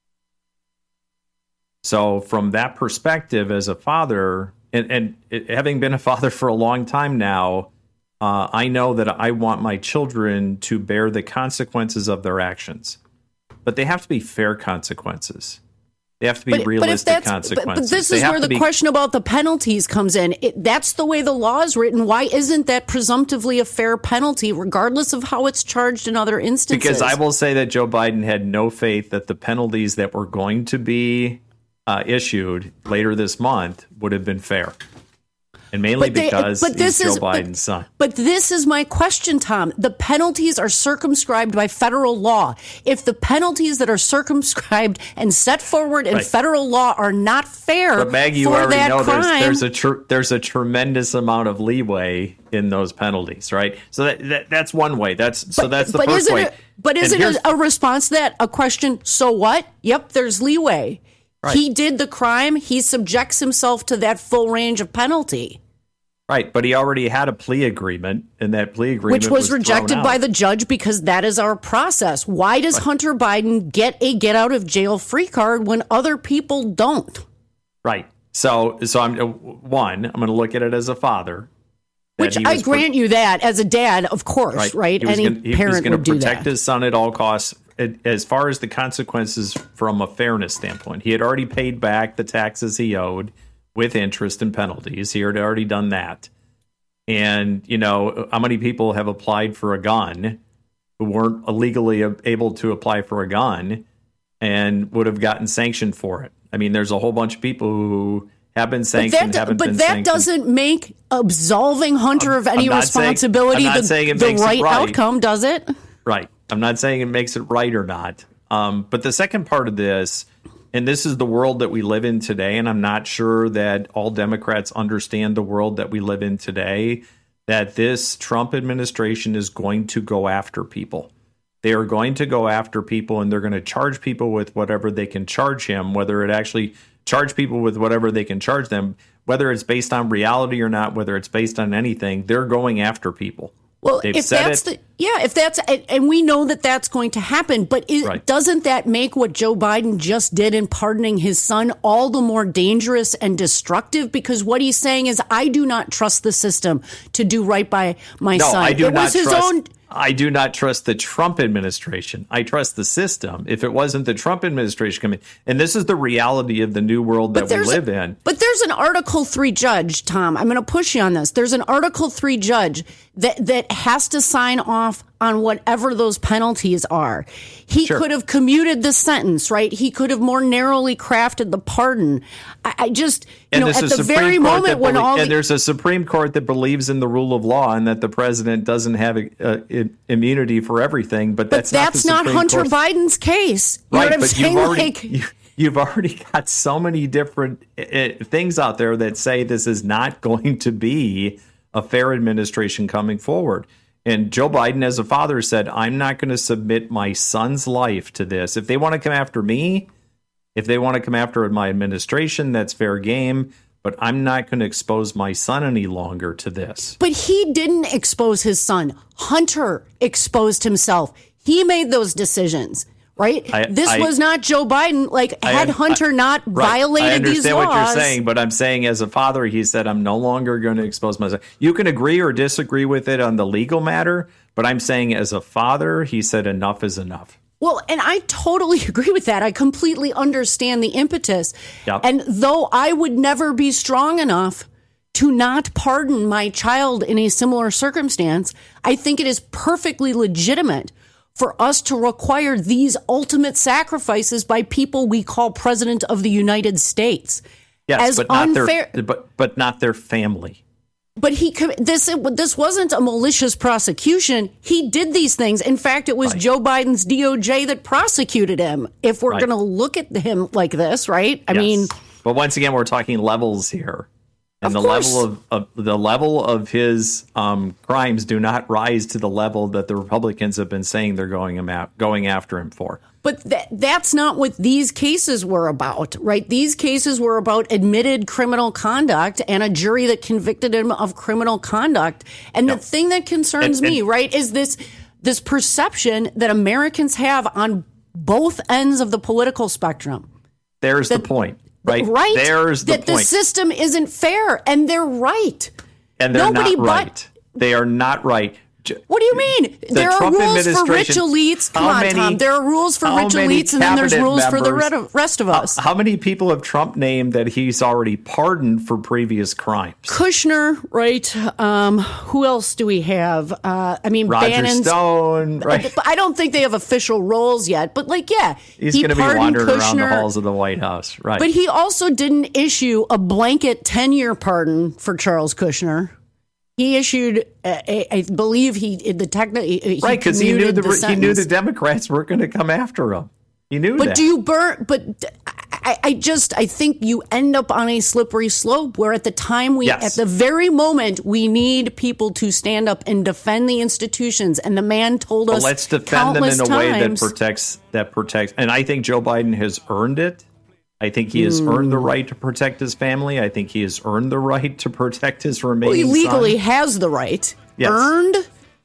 Speaker 2: So from that perspective as a father, and, and it, having been a father for a long time now, uh, I know that I want my children to bear the consequences of their actions. But they have to be fair consequences. They have to be but, realistic but consequences.
Speaker 20: But, but this is where the be, question about the penalties comes in. It, that's the way the law is written. Why isn't that presumptively a fair penalty, regardless of how it's charged in other instances?
Speaker 2: Because I will say that Joe Biden had no faith that the penalties that were going to be uh, issued later this month would have been fair. And mainly but they, because but this he's Joe is, Biden's
Speaker 20: but,
Speaker 2: son.
Speaker 20: But this is my question, Tom. The penalties are circumscribed by federal law. If the penalties that are circumscribed and set forward in right. federal law are not fair
Speaker 2: but Maggie, you
Speaker 20: for
Speaker 2: already
Speaker 20: that
Speaker 2: know
Speaker 20: crime,
Speaker 2: there's, there's a tr- there's a tremendous amount of leeway in those penalties, right? So that, that that's one way. That's but, so that's the
Speaker 20: but
Speaker 2: first
Speaker 20: isn't
Speaker 2: way.
Speaker 20: It, but isn't it a response to that a question? So what? Yep, there's leeway. Right. He did the crime. He subjects himself to that full range of penalty.
Speaker 2: Right, but he already had a plea agreement, and that plea agreement
Speaker 20: which was,
Speaker 2: was
Speaker 20: rejected by the judge because that is our process. Why does right. Hunter Biden get a get out of jail free card when other people don't?
Speaker 2: Right. So, so I'm one. I'm going to look at it as a father.
Speaker 20: Which I grant pro- you that as a dad, of course, right? right? Any gonna, he, parent would do that.
Speaker 2: Protect his son at all costs. As far as the consequences from a fairness standpoint, he had already paid back the taxes he owed with interest and penalties. He had already done that. And, you know, how many people have applied for a gun who weren't illegally able to apply for a gun and would have gotten sanctioned for it? I mean, there's a whole bunch of people who have been sanctioned,
Speaker 20: but that,
Speaker 2: haven't
Speaker 20: but
Speaker 2: been
Speaker 20: that
Speaker 2: sanctioned.
Speaker 20: doesn't make absolving Hunter of any responsibility
Speaker 2: saying,
Speaker 20: the, the right, right outcome, does it?
Speaker 2: Right. I'm not saying it makes it right or not. Um, but the second part of this, and this is the world that we live in today, and I'm not sure that all Democrats understand the world that we live in today. that this Trump administration is going to go after people. They are going to go after people, and they're going to charge people with whatever they can charge him, whether it actually charge people with whatever they can charge them, whether it's based on reality or not, whether it's based on anything, they're going after people.
Speaker 20: Well,
Speaker 2: They've
Speaker 20: if
Speaker 2: said
Speaker 20: that's
Speaker 2: it.
Speaker 20: the yeah, if that's and we know that that's going to happen, but it,
Speaker 2: Right.
Speaker 20: doesn't that make what Joe Biden just did in pardoning his son all the more dangerous and destructive? Because what he's saying is, I do not trust the system to do right by my
Speaker 2: no,
Speaker 20: son.
Speaker 2: I do
Speaker 20: it
Speaker 2: not
Speaker 20: was his
Speaker 2: trust.
Speaker 20: own.
Speaker 2: I do not trust the Trump administration. I trust the system. If it wasn't the Trump administration coming, and this is the reality of the new world that we
Speaker 20: there's
Speaker 2: live
Speaker 20: a-
Speaker 2: in.
Speaker 20: But there's an Article three judge, Tom. I'm going to push you on this. There's an Article three judge that that has to sign off on whatever those penalties are. He
Speaker 2: Sure.
Speaker 20: could have commuted the sentence, right? He could have more narrowly crafted the pardon. I, I just, you
Speaker 2: And
Speaker 20: know,
Speaker 2: there's
Speaker 20: at
Speaker 2: a
Speaker 20: the
Speaker 2: Supreme
Speaker 20: very
Speaker 2: Court
Speaker 20: moment
Speaker 2: that
Speaker 20: when
Speaker 2: belie-
Speaker 20: all
Speaker 2: and
Speaker 20: the,
Speaker 2: there's a Supreme Court that believes in the rule of law and that the president doesn't have uh, i- immunity for everything. But
Speaker 20: but
Speaker 2: that's
Speaker 20: that's
Speaker 2: not,
Speaker 20: not,
Speaker 2: the Supreme
Speaker 20: Hunter
Speaker 2: Court.
Speaker 20: Biden's case. You
Speaker 2: Right,
Speaker 20: know what I'm
Speaker 2: but
Speaker 20: saying?
Speaker 2: you've already
Speaker 20: Like,
Speaker 2: you, you've already got so many different uh, things out there that say this is not going to be a fair administration coming forward. And Joe Biden, as a father, said, I'm not going to submit my son's life to this. If they want to come after me, if they want to come after my administration, that's fair game. But I'm not going to expose my son any longer to this.
Speaker 20: But he didn't expose his son. Hunter exposed himself. He made those decisions, right?
Speaker 2: I-
Speaker 20: this
Speaker 2: I-
Speaker 20: was not Joe Biden. Like,
Speaker 2: I-
Speaker 20: had Hunter
Speaker 2: I-
Speaker 20: not
Speaker 2: Right.
Speaker 20: violated
Speaker 2: I
Speaker 20: these
Speaker 2: understand
Speaker 20: laws.
Speaker 2: what you're saying, but I'm saying as a father, he said, I'm no longer going to expose myself. You can agree or disagree with it on the legal matter, but I'm saying as a father, he said enough is enough.
Speaker 20: Well, and I totally agree with that. I completely understand the impetus.
Speaker 2: Yep.
Speaker 20: And though I would never be strong enough to not pardon my child in a similar circumstance, I think it is perfectly legitimate for us to require these ultimate sacrifices by people we call President of the United States.
Speaker 2: Yes,
Speaker 20: as
Speaker 2: but not
Speaker 20: unfair.
Speaker 2: their but but not their family.
Speaker 20: But he com- this this wasn't a malicious prosecution. He did these things. In fact, it was
Speaker 2: Right.
Speaker 20: Joe Biden's D O J that prosecuted him. If we're
Speaker 2: Right.
Speaker 20: going to look at him like this, right? I
Speaker 2: Yes.
Speaker 20: mean,
Speaker 2: but once again, we're talking levels here, and
Speaker 20: Of
Speaker 2: the
Speaker 20: course.
Speaker 2: level of, of the level of his um, crimes do not rise to the level that the Republicans have been saying they're going him out, going after him for.
Speaker 20: but that that's not what these cases were about, right? These cases were about admitted criminal conduct and a jury that convicted him of criminal conduct. And the thing that concerns
Speaker 2: And-
Speaker 20: me,
Speaker 2: and-
Speaker 20: right, is this this perception that Americans have on both ends of the political spectrum.
Speaker 2: There's the point, right?
Speaker 20: Right.
Speaker 2: There's the
Speaker 20: that
Speaker 2: point.
Speaker 20: the system isn't fair, and they're right.
Speaker 2: And they're
Speaker 20: Nobody
Speaker 2: not
Speaker 20: but-
Speaker 2: right. They are not right. J-
Speaker 20: What do you mean?
Speaker 2: The
Speaker 20: There are
Speaker 2: Trump
Speaker 20: rules for rich
Speaker 2: administration-
Speaker 20: elites. Come
Speaker 2: how
Speaker 20: on,
Speaker 2: many-
Speaker 20: Tom. There are rules for
Speaker 2: how
Speaker 20: rich
Speaker 2: many
Speaker 20: elites, and then there's
Speaker 2: cabinet
Speaker 20: rules for the
Speaker 2: members-
Speaker 20: red- rest of us.
Speaker 2: How many people have Trump named that he's already pardoned for previous crimes?
Speaker 20: Kushner, right? Um, who else do we have? Uh, I mean,
Speaker 2: Roger
Speaker 20: Bannon's.
Speaker 2: Stone, right?
Speaker 20: But I don't think they have official roles yet. But like, yeah,
Speaker 2: He's
Speaker 20: he
Speaker 2: going to be
Speaker 20: pardoned
Speaker 2: wandering around the
Speaker 20: Kushner,
Speaker 2: halls of the White House, right?
Speaker 20: But he also didn't issue a blanket ten-year pardon for Charles Kushner. He issued, uh, a, I believe he the technical
Speaker 2: right, because he knew the, he knew the Democrats were going to come after him. He knew
Speaker 20: But
Speaker 2: that.
Speaker 20: do you burn? But I, I just I think you end up on a slippery slope where at the time we
Speaker 2: Yes.
Speaker 20: at the very moment we need people to stand up and defend the institutions, and the man told
Speaker 2: But
Speaker 20: us
Speaker 2: let's defend them in
Speaker 20: countless
Speaker 2: a way that
Speaker 20: times-
Speaker 2: protects that protects. And I think Joe Biden has earned it. I think he has
Speaker 20: Mm.
Speaker 2: earned the right to protect his family. I think he has earned the right to protect his
Speaker 20: Well,
Speaker 2: remaining
Speaker 20: he legally
Speaker 2: son.
Speaker 20: has the right,
Speaker 2: Yes.
Speaker 20: earned,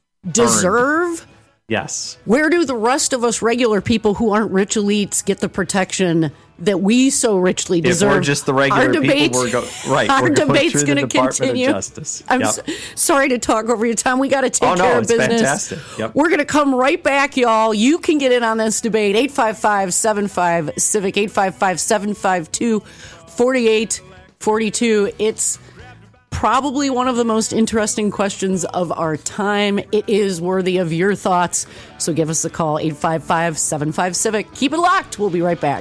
Speaker 20: deserve.
Speaker 2: Yes.
Speaker 20: Where do the rest of us regular people who aren't rich elites get the protection that we so richly
Speaker 2: If
Speaker 20: deserve?
Speaker 2: we're just the regular
Speaker 20: Our
Speaker 2: people,
Speaker 20: debate,
Speaker 2: we're go- right,
Speaker 20: Our
Speaker 2: we're going
Speaker 20: debate's
Speaker 2: through the
Speaker 20: gonna
Speaker 2: Department of
Speaker 20: continue.
Speaker 2: Justice.
Speaker 20: I'm
Speaker 2: Yep.
Speaker 20: so, sorry to talk over your time. We got to take
Speaker 2: Oh, no,
Speaker 20: care of
Speaker 2: it's
Speaker 20: business.
Speaker 2: fantastic. Yep.
Speaker 20: We're going to come right back, y'all. You can get in on this debate. eight five five, seven five, Civic, eight five five, seven five two, four eight four two. It's probably one of the most interesting questions of our time. It is worthy of your thoughts. So give us a call, eight five five, seven five, Civic. Keep it locked. We'll be right back.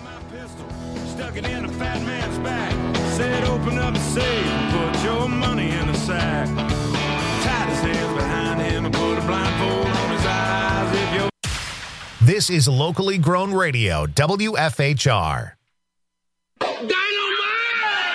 Speaker 11: Stuck it in a fat man's back. Said open up the safe and put your money in the sack. Tied his hands behind him and put a blindfold on his eyes. If you're
Speaker 1: This is locally grown radio, W F H R.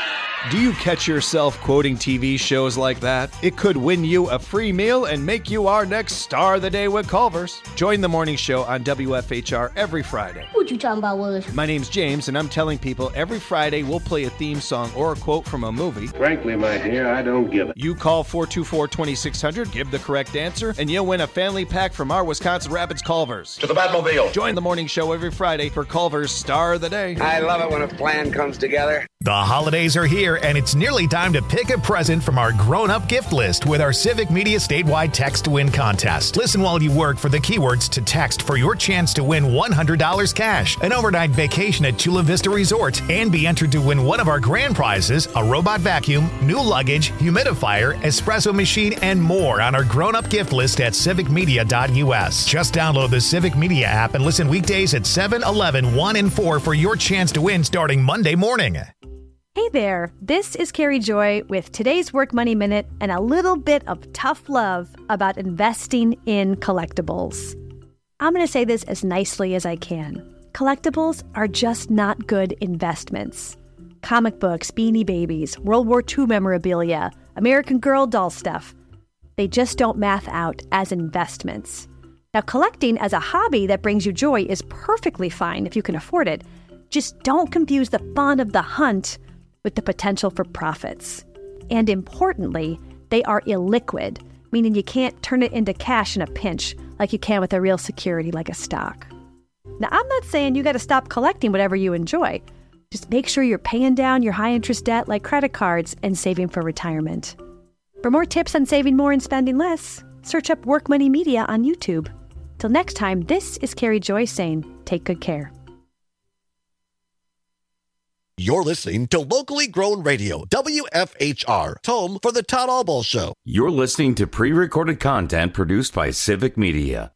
Speaker 4: Do you catch yourself quoting T V shows like that? It could win you a free meal and make you our next star of the day with Culver's. Join the morning show on W F H R every Friday.
Speaker 9: What you talking about, Willis?
Speaker 4: My name's James, and I'm telling people every Friday we'll play a theme song or a quote from a movie.
Speaker 12: Frankly, my dear, I don't give it.
Speaker 4: You call four two four, two six zero zero, give the correct answer, and you'll win a family pack from our Wisconsin Rapids Culver's.
Speaker 12: To the Batmobile.
Speaker 4: Join the morning show every Friday for Culver's Star of the Day.
Speaker 12: I love it when a plan comes together.
Speaker 1: The holidays are here, and it's nearly time to pick a present from our grown-up gift list with our Civic Media statewide text to win contest. Listen while you work for the keywords to text for your chance to win one hundred dollars cash, an overnight vacation at Chula Vista Resort, and be entered to win one of our grand prizes, a robot vacuum, new luggage, humidifier, espresso machine, and more on our grown-up gift list at civic media dot u s. Just download the Civic Media app and listen weekdays at seven, eleven, one, and four for your chance to win starting Monday morning.
Speaker 17: Hey there, this is Carrie Joy with today's Work Money Minute and a little bit of tough love about investing in collectibles. I'm going to say this as nicely as I can. Collectibles are just not good investments. Comic books, Beanie Babies, World War Two memorabilia, American Girl doll stuff. They just don't math out as investments. Now, collecting as a hobby that brings you joy is perfectly fine if you can afford it. Just don't confuse the fun of the hunt with the potential for profits. And importantly, they are illiquid, meaning you can't turn it into cash in a pinch like you can with a real security like a stock. Now, I'm not saying you got to stop collecting whatever you enjoy. Just make sure you're paying down your high-interest debt like credit cards and saving for retirement. For more tips on saving more and spending less, search up Work Money Media on YouTube. Till next time, this is Carrie Joy saying, take good care.
Speaker 26: You're listening to locally grown radio, W F H R, home for the Todd Albaugh Show.
Speaker 18: You're listening to pre-recorded content produced by Civic Media.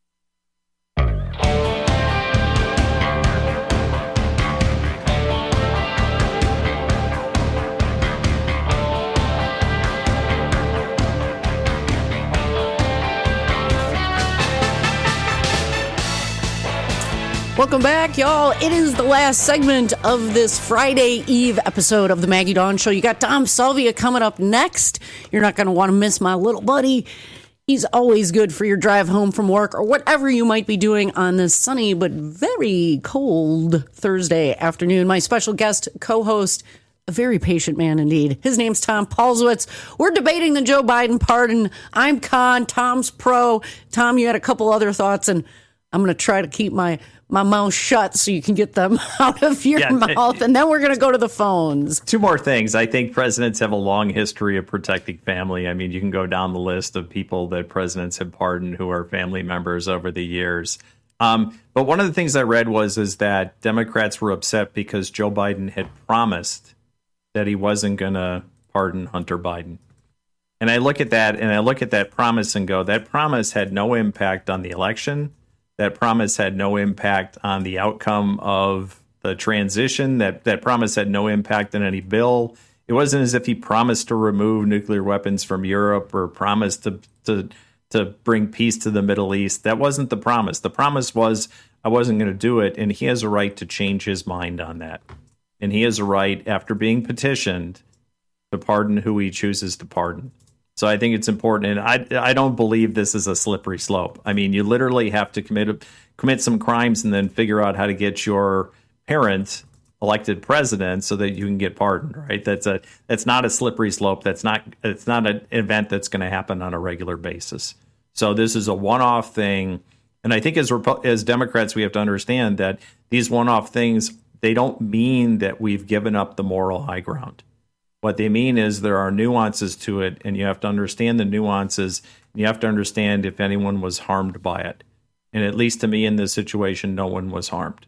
Speaker 20: Welcome back, y'all. It is the last segment of this Friday Eve episode of the Maggie Dawn Show. You got Tom Salvia coming up next. You're not going to want to miss my little buddy. He's always good for your drive home from work or whatever you might be doing on this sunny but very cold Thursday afternoon. My special guest co-host, a very patient man indeed. His name's Tom Paulswitz. We're debating the Joe Biden pardon. I'm con. Tom's pro. Tom, you had a couple other thoughts, and I'm going to try to keep my... my mouth shut so you can get them out of your yeah, mouth, and then we're going to go to the phones.
Speaker 2: Two more things. I think presidents have a long history of protecting family. I mean, you can go down the list of people that presidents have pardoned who are family members over the years. Um, but one of the things I read was is that Democrats were upset because Joe Biden had promised that he wasn't going to pardon Hunter Biden. And I look at that, and I look at that promise and go, that promise had no impact on the election. That promise had no impact on the outcome of the transition. That that promise had no impact on any bill. It wasn't as if he promised to remove nuclear weapons from Europe or promised to to to bring peace to the Middle East. That wasn't the promise. The promise was I wasn't going to do it, and he has a right to change his mind on that. And he has a right, after being petitioned, to pardon who he chooses to pardon. So I think it's important, and I I don't believe this is a slippery slope. I mean, you literally have to commit commit some crimes and then figure out how to get your parent elected president so that you can get pardoned. Right? That's a that's not a slippery slope. That's not it's not an event that's going to happen on a regular basis. So this is a one-off thing, and I think as as Democrats we have to understand that these one-off things, they don't mean that we've given up the moral high ground. What they mean is there are nuances to it, and you have to understand the nuances, and you have to understand if anyone was harmed by it. And at least to me in this situation, no one was harmed.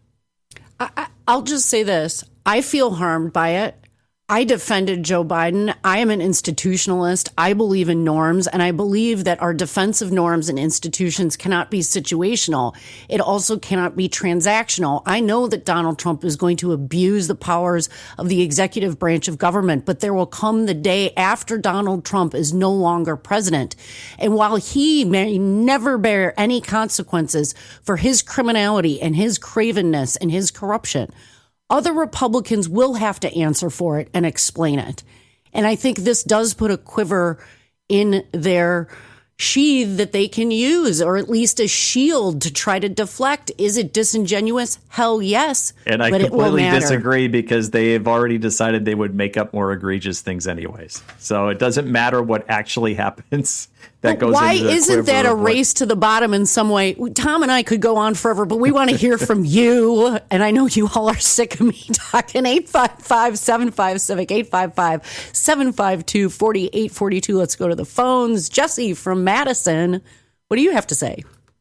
Speaker 20: I, I'll just say this. I feel harmed by it. I defended Joe Biden. I am an institutionalist. I believe in norms, and I believe that our defense of norms and institutions cannot be situational. It also cannot be transactional. I know that Donald Trump is going to abuse the powers of the executive branch of government, but there will come the day after Donald Trump is no longer president. And while he may never bear any consequences for his criminality and his cravenness and his corruption, other Republicans will have to answer for it and explain it. And I think this does put a quiver in their sheath that they can use, or at least a shield to try to deflect. Is it disingenuous? Hell yes.
Speaker 2: And I
Speaker 20: but
Speaker 2: completely
Speaker 20: it will matter.
Speaker 2: disagree, because they've already decided they would make up more egregious things anyways. So it doesn't matter what actually happens. That
Speaker 20: But
Speaker 2: goes
Speaker 20: why
Speaker 2: into the
Speaker 20: isn't that
Speaker 2: quiver
Speaker 20: a
Speaker 2: of what-
Speaker 20: race to the bottom in some way? Tom and I could go on forever, but we want to hear from you. And I know you all are sick of me talking. eight five five, seven five Civic, eight five five, seven five two, four eight four two. Let's go to the phones. Jesse from Madison, what do you have to say?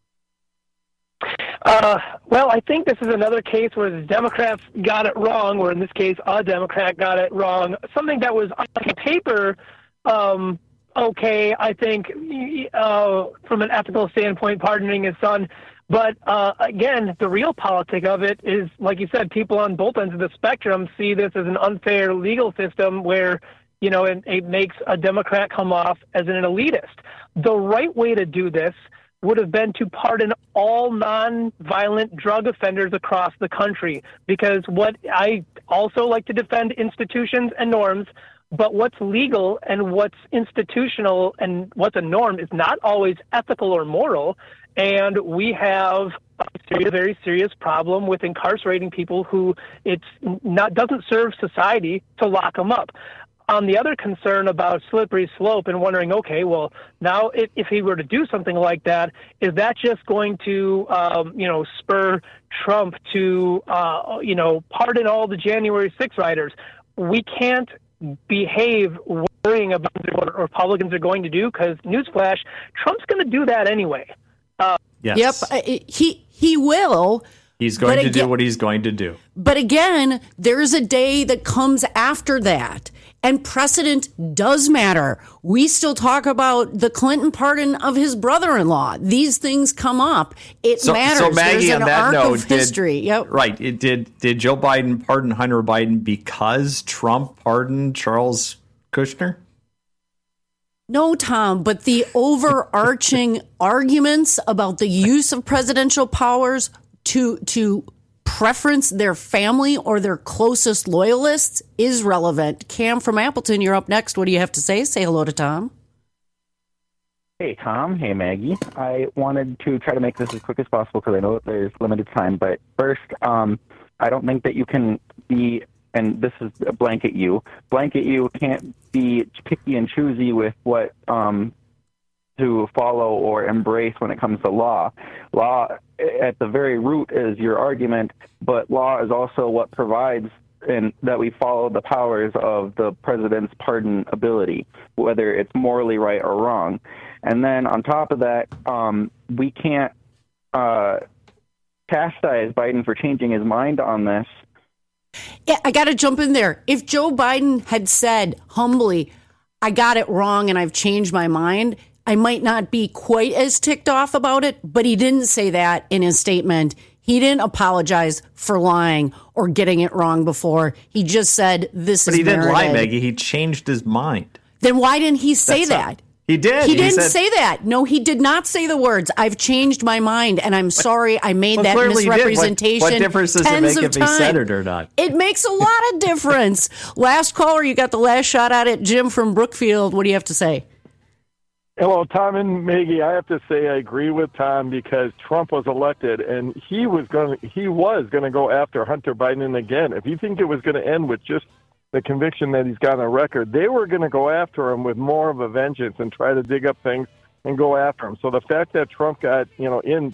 Speaker 21: Uh, well, I think this is another case where the Democrats got it wrong, or in this case, a Democrat got it wrong. Something that was on paper, um, okay, I think, uh, from an ethical standpoint, pardoning his son. But uh, again, the real politic of it is, like you said, people on both ends of the spectrum see this as an unfair legal system where, you know, it, it makes a Democrat come off as an elitist. The right way to do this would have been to pardon all non-violent drug offenders across the country, because what I also like to defend institutions and norms, but what's legal and what's institutional and what's a norm is not always ethical or moral. And we have a serious, very serious problem with incarcerating people who it's not doesn't serve society to lock them up. On the other concern about slippery slope and wondering, okay, well, now if, if he were to do something like that, is that just going to, um, you know, spur Trump to, uh, you know, pardon all the January sixth rioters? We can't behave worrying about what Republicans are going to do, because newsflash, Trump's going to do that anyway. Uh,
Speaker 2: Yes.
Speaker 20: Yep, he he will.
Speaker 2: He's going
Speaker 20: but
Speaker 2: to
Speaker 20: again,
Speaker 2: do what he's going to do.
Speaker 20: But again, there's a day that comes after that, and precedent does matter. We still talk about the Clinton pardon of his brother-in-law. These things come up. It
Speaker 2: So,
Speaker 20: matters.
Speaker 2: so Maggie,
Speaker 20: there's
Speaker 2: on
Speaker 20: an
Speaker 2: that
Speaker 20: arc
Speaker 2: note,
Speaker 20: of history.
Speaker 2: did,
Speaker 20: Yep.
Speaker 2: right? It did. Did Joe Biden pardon Hunter Biden because Trump pardoned Charles Kushner?
Speaker 20: No, Tom, but the overarching arguments about the use of presidential powers to to preference their family or their closest loyalists is relevant. Cam from Appleton, you're up next. What do you have to say? Say hello to Tom.
Speaker 5: Hey, Tom. Hey, Maggie. I wanted to try to make this as quick as possible because I know there's limited time. But first, um, I don't think that you can be, and this is a blanket you, blanket you can't be picky and choosy with what um, to follow or embrace when it comes to law. Law, at the very root, is your argument, but law is also what provides and that we follow the powers of the president's pardon ability, whether it's morally right or wrong. And then on top of that, um, we can't uh, chastise Biden for changing his mind on this.
Speaker 20: Yeah, I got to jump in there. If Joe Biden had said humbly, I got it wrong and I've changed my mind, I might not be quite as ticked off about it, but he didn't say that in his statement. He didn't apologize for lying or getting it wrong before. He just said this
Speaker 2: But
Speaker 20: is
Speaker 2: he didn't
Speaker 20: merited.
Speaker 2: lie, Maggie. He changed his mind.
Speaker 20: Then why didn't he say
Speaker 2: That's
Speaker 20: that?
Speaker 2: not- He did.
Speaker 20: He
Speaker 2: He
Speaker 20: didn't
Speaker 2: said-
Speaker 20: say that. No, he did not say the words, I've changed my mind and I'm sorry I made
Speaker 2: Well,
Speaker 20: that
Speaker 2: clearly he did. What-
Speaker 20: misrepresentation.
Speaker 2: What, difference does it
Speaker 20: tens
Speaker 2: make
Speaker 20: of
Speaker 2: if he
Speaker 20: times.
Speaker 2: said it or not?
Speaker 20: It makes a lot of difference. Last caller, you got the last shot at it. Jim from Brookfield. What do you have to say?
Speaker 25: Well, Tom and Maggie, I have to say I agree with Tom because Trump was elected and he was going to, he was going to go after Hunter Biden again. If you think it was going to end with just the conviction that he's got on record, they were going to go after him with more of a vengeance and try to dig up things and go after him. So the fact that Trump got, you know, in.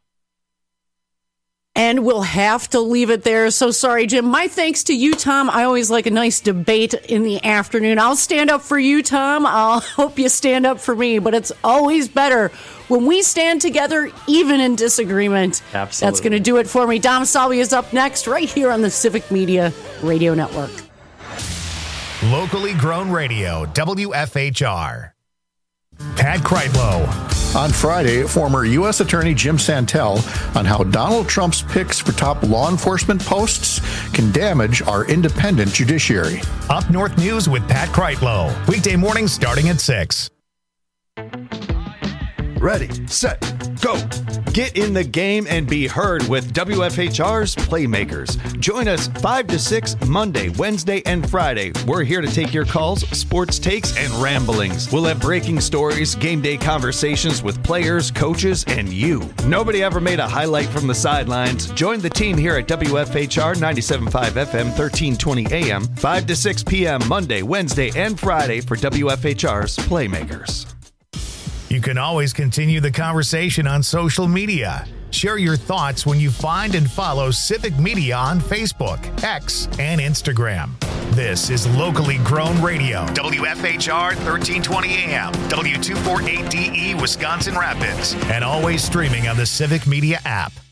Speaker 20: And we'll have to leave it there. So sorry, Jim. My thanks to you, Tom. I always like a nice debate in the afternoon. I'll stand up for you, Tom. I'll hope you stand up for me. But it's always better when we stand together, even in disagreement.
Speaker 2: Absolutely.
Speaker 20: That's going to do it for me. Dom Salvi is up next, right here on the Civic Media Radio Network.
Speaker 1: Locally grown radio, W F H R. Pat Kreitlow.
Speaker 6: On Friday, former U S Attorney Jim Santel on how Donald Trump's picks for top law enforcement posts can damage our independent judiciary.
Speaker 1: Up North News with Pat Kreitlow. Weekday mornings starting at six.
Speaker 4: ready, set, go. Get in the game and be heard with W F H R's Playmakers. Join us five to six Monday, Wednesday, and Friday. We're here to take your calls, sports takes, and ramblings. We'll have breaking stories, game day conversations with players, coaches, and you. Nobody ever made a highlight from the sidelines. Join the team here at W F H R ninety-seven point five F M, thirteen twenty A M, five to six p.m. Monday, Wednesday, and Friday for W F H R's Playmakers.
Speaker 1: You can always continue the conversation on social media. Share your thoughts when you find and follow Civic Media on Facebook, X, and Instagram. This is locally grown radio. W F H R thirteen twenty A M, W two forty-eight D E, Wisconsin Rapids, and always streaming on the Civic Media app.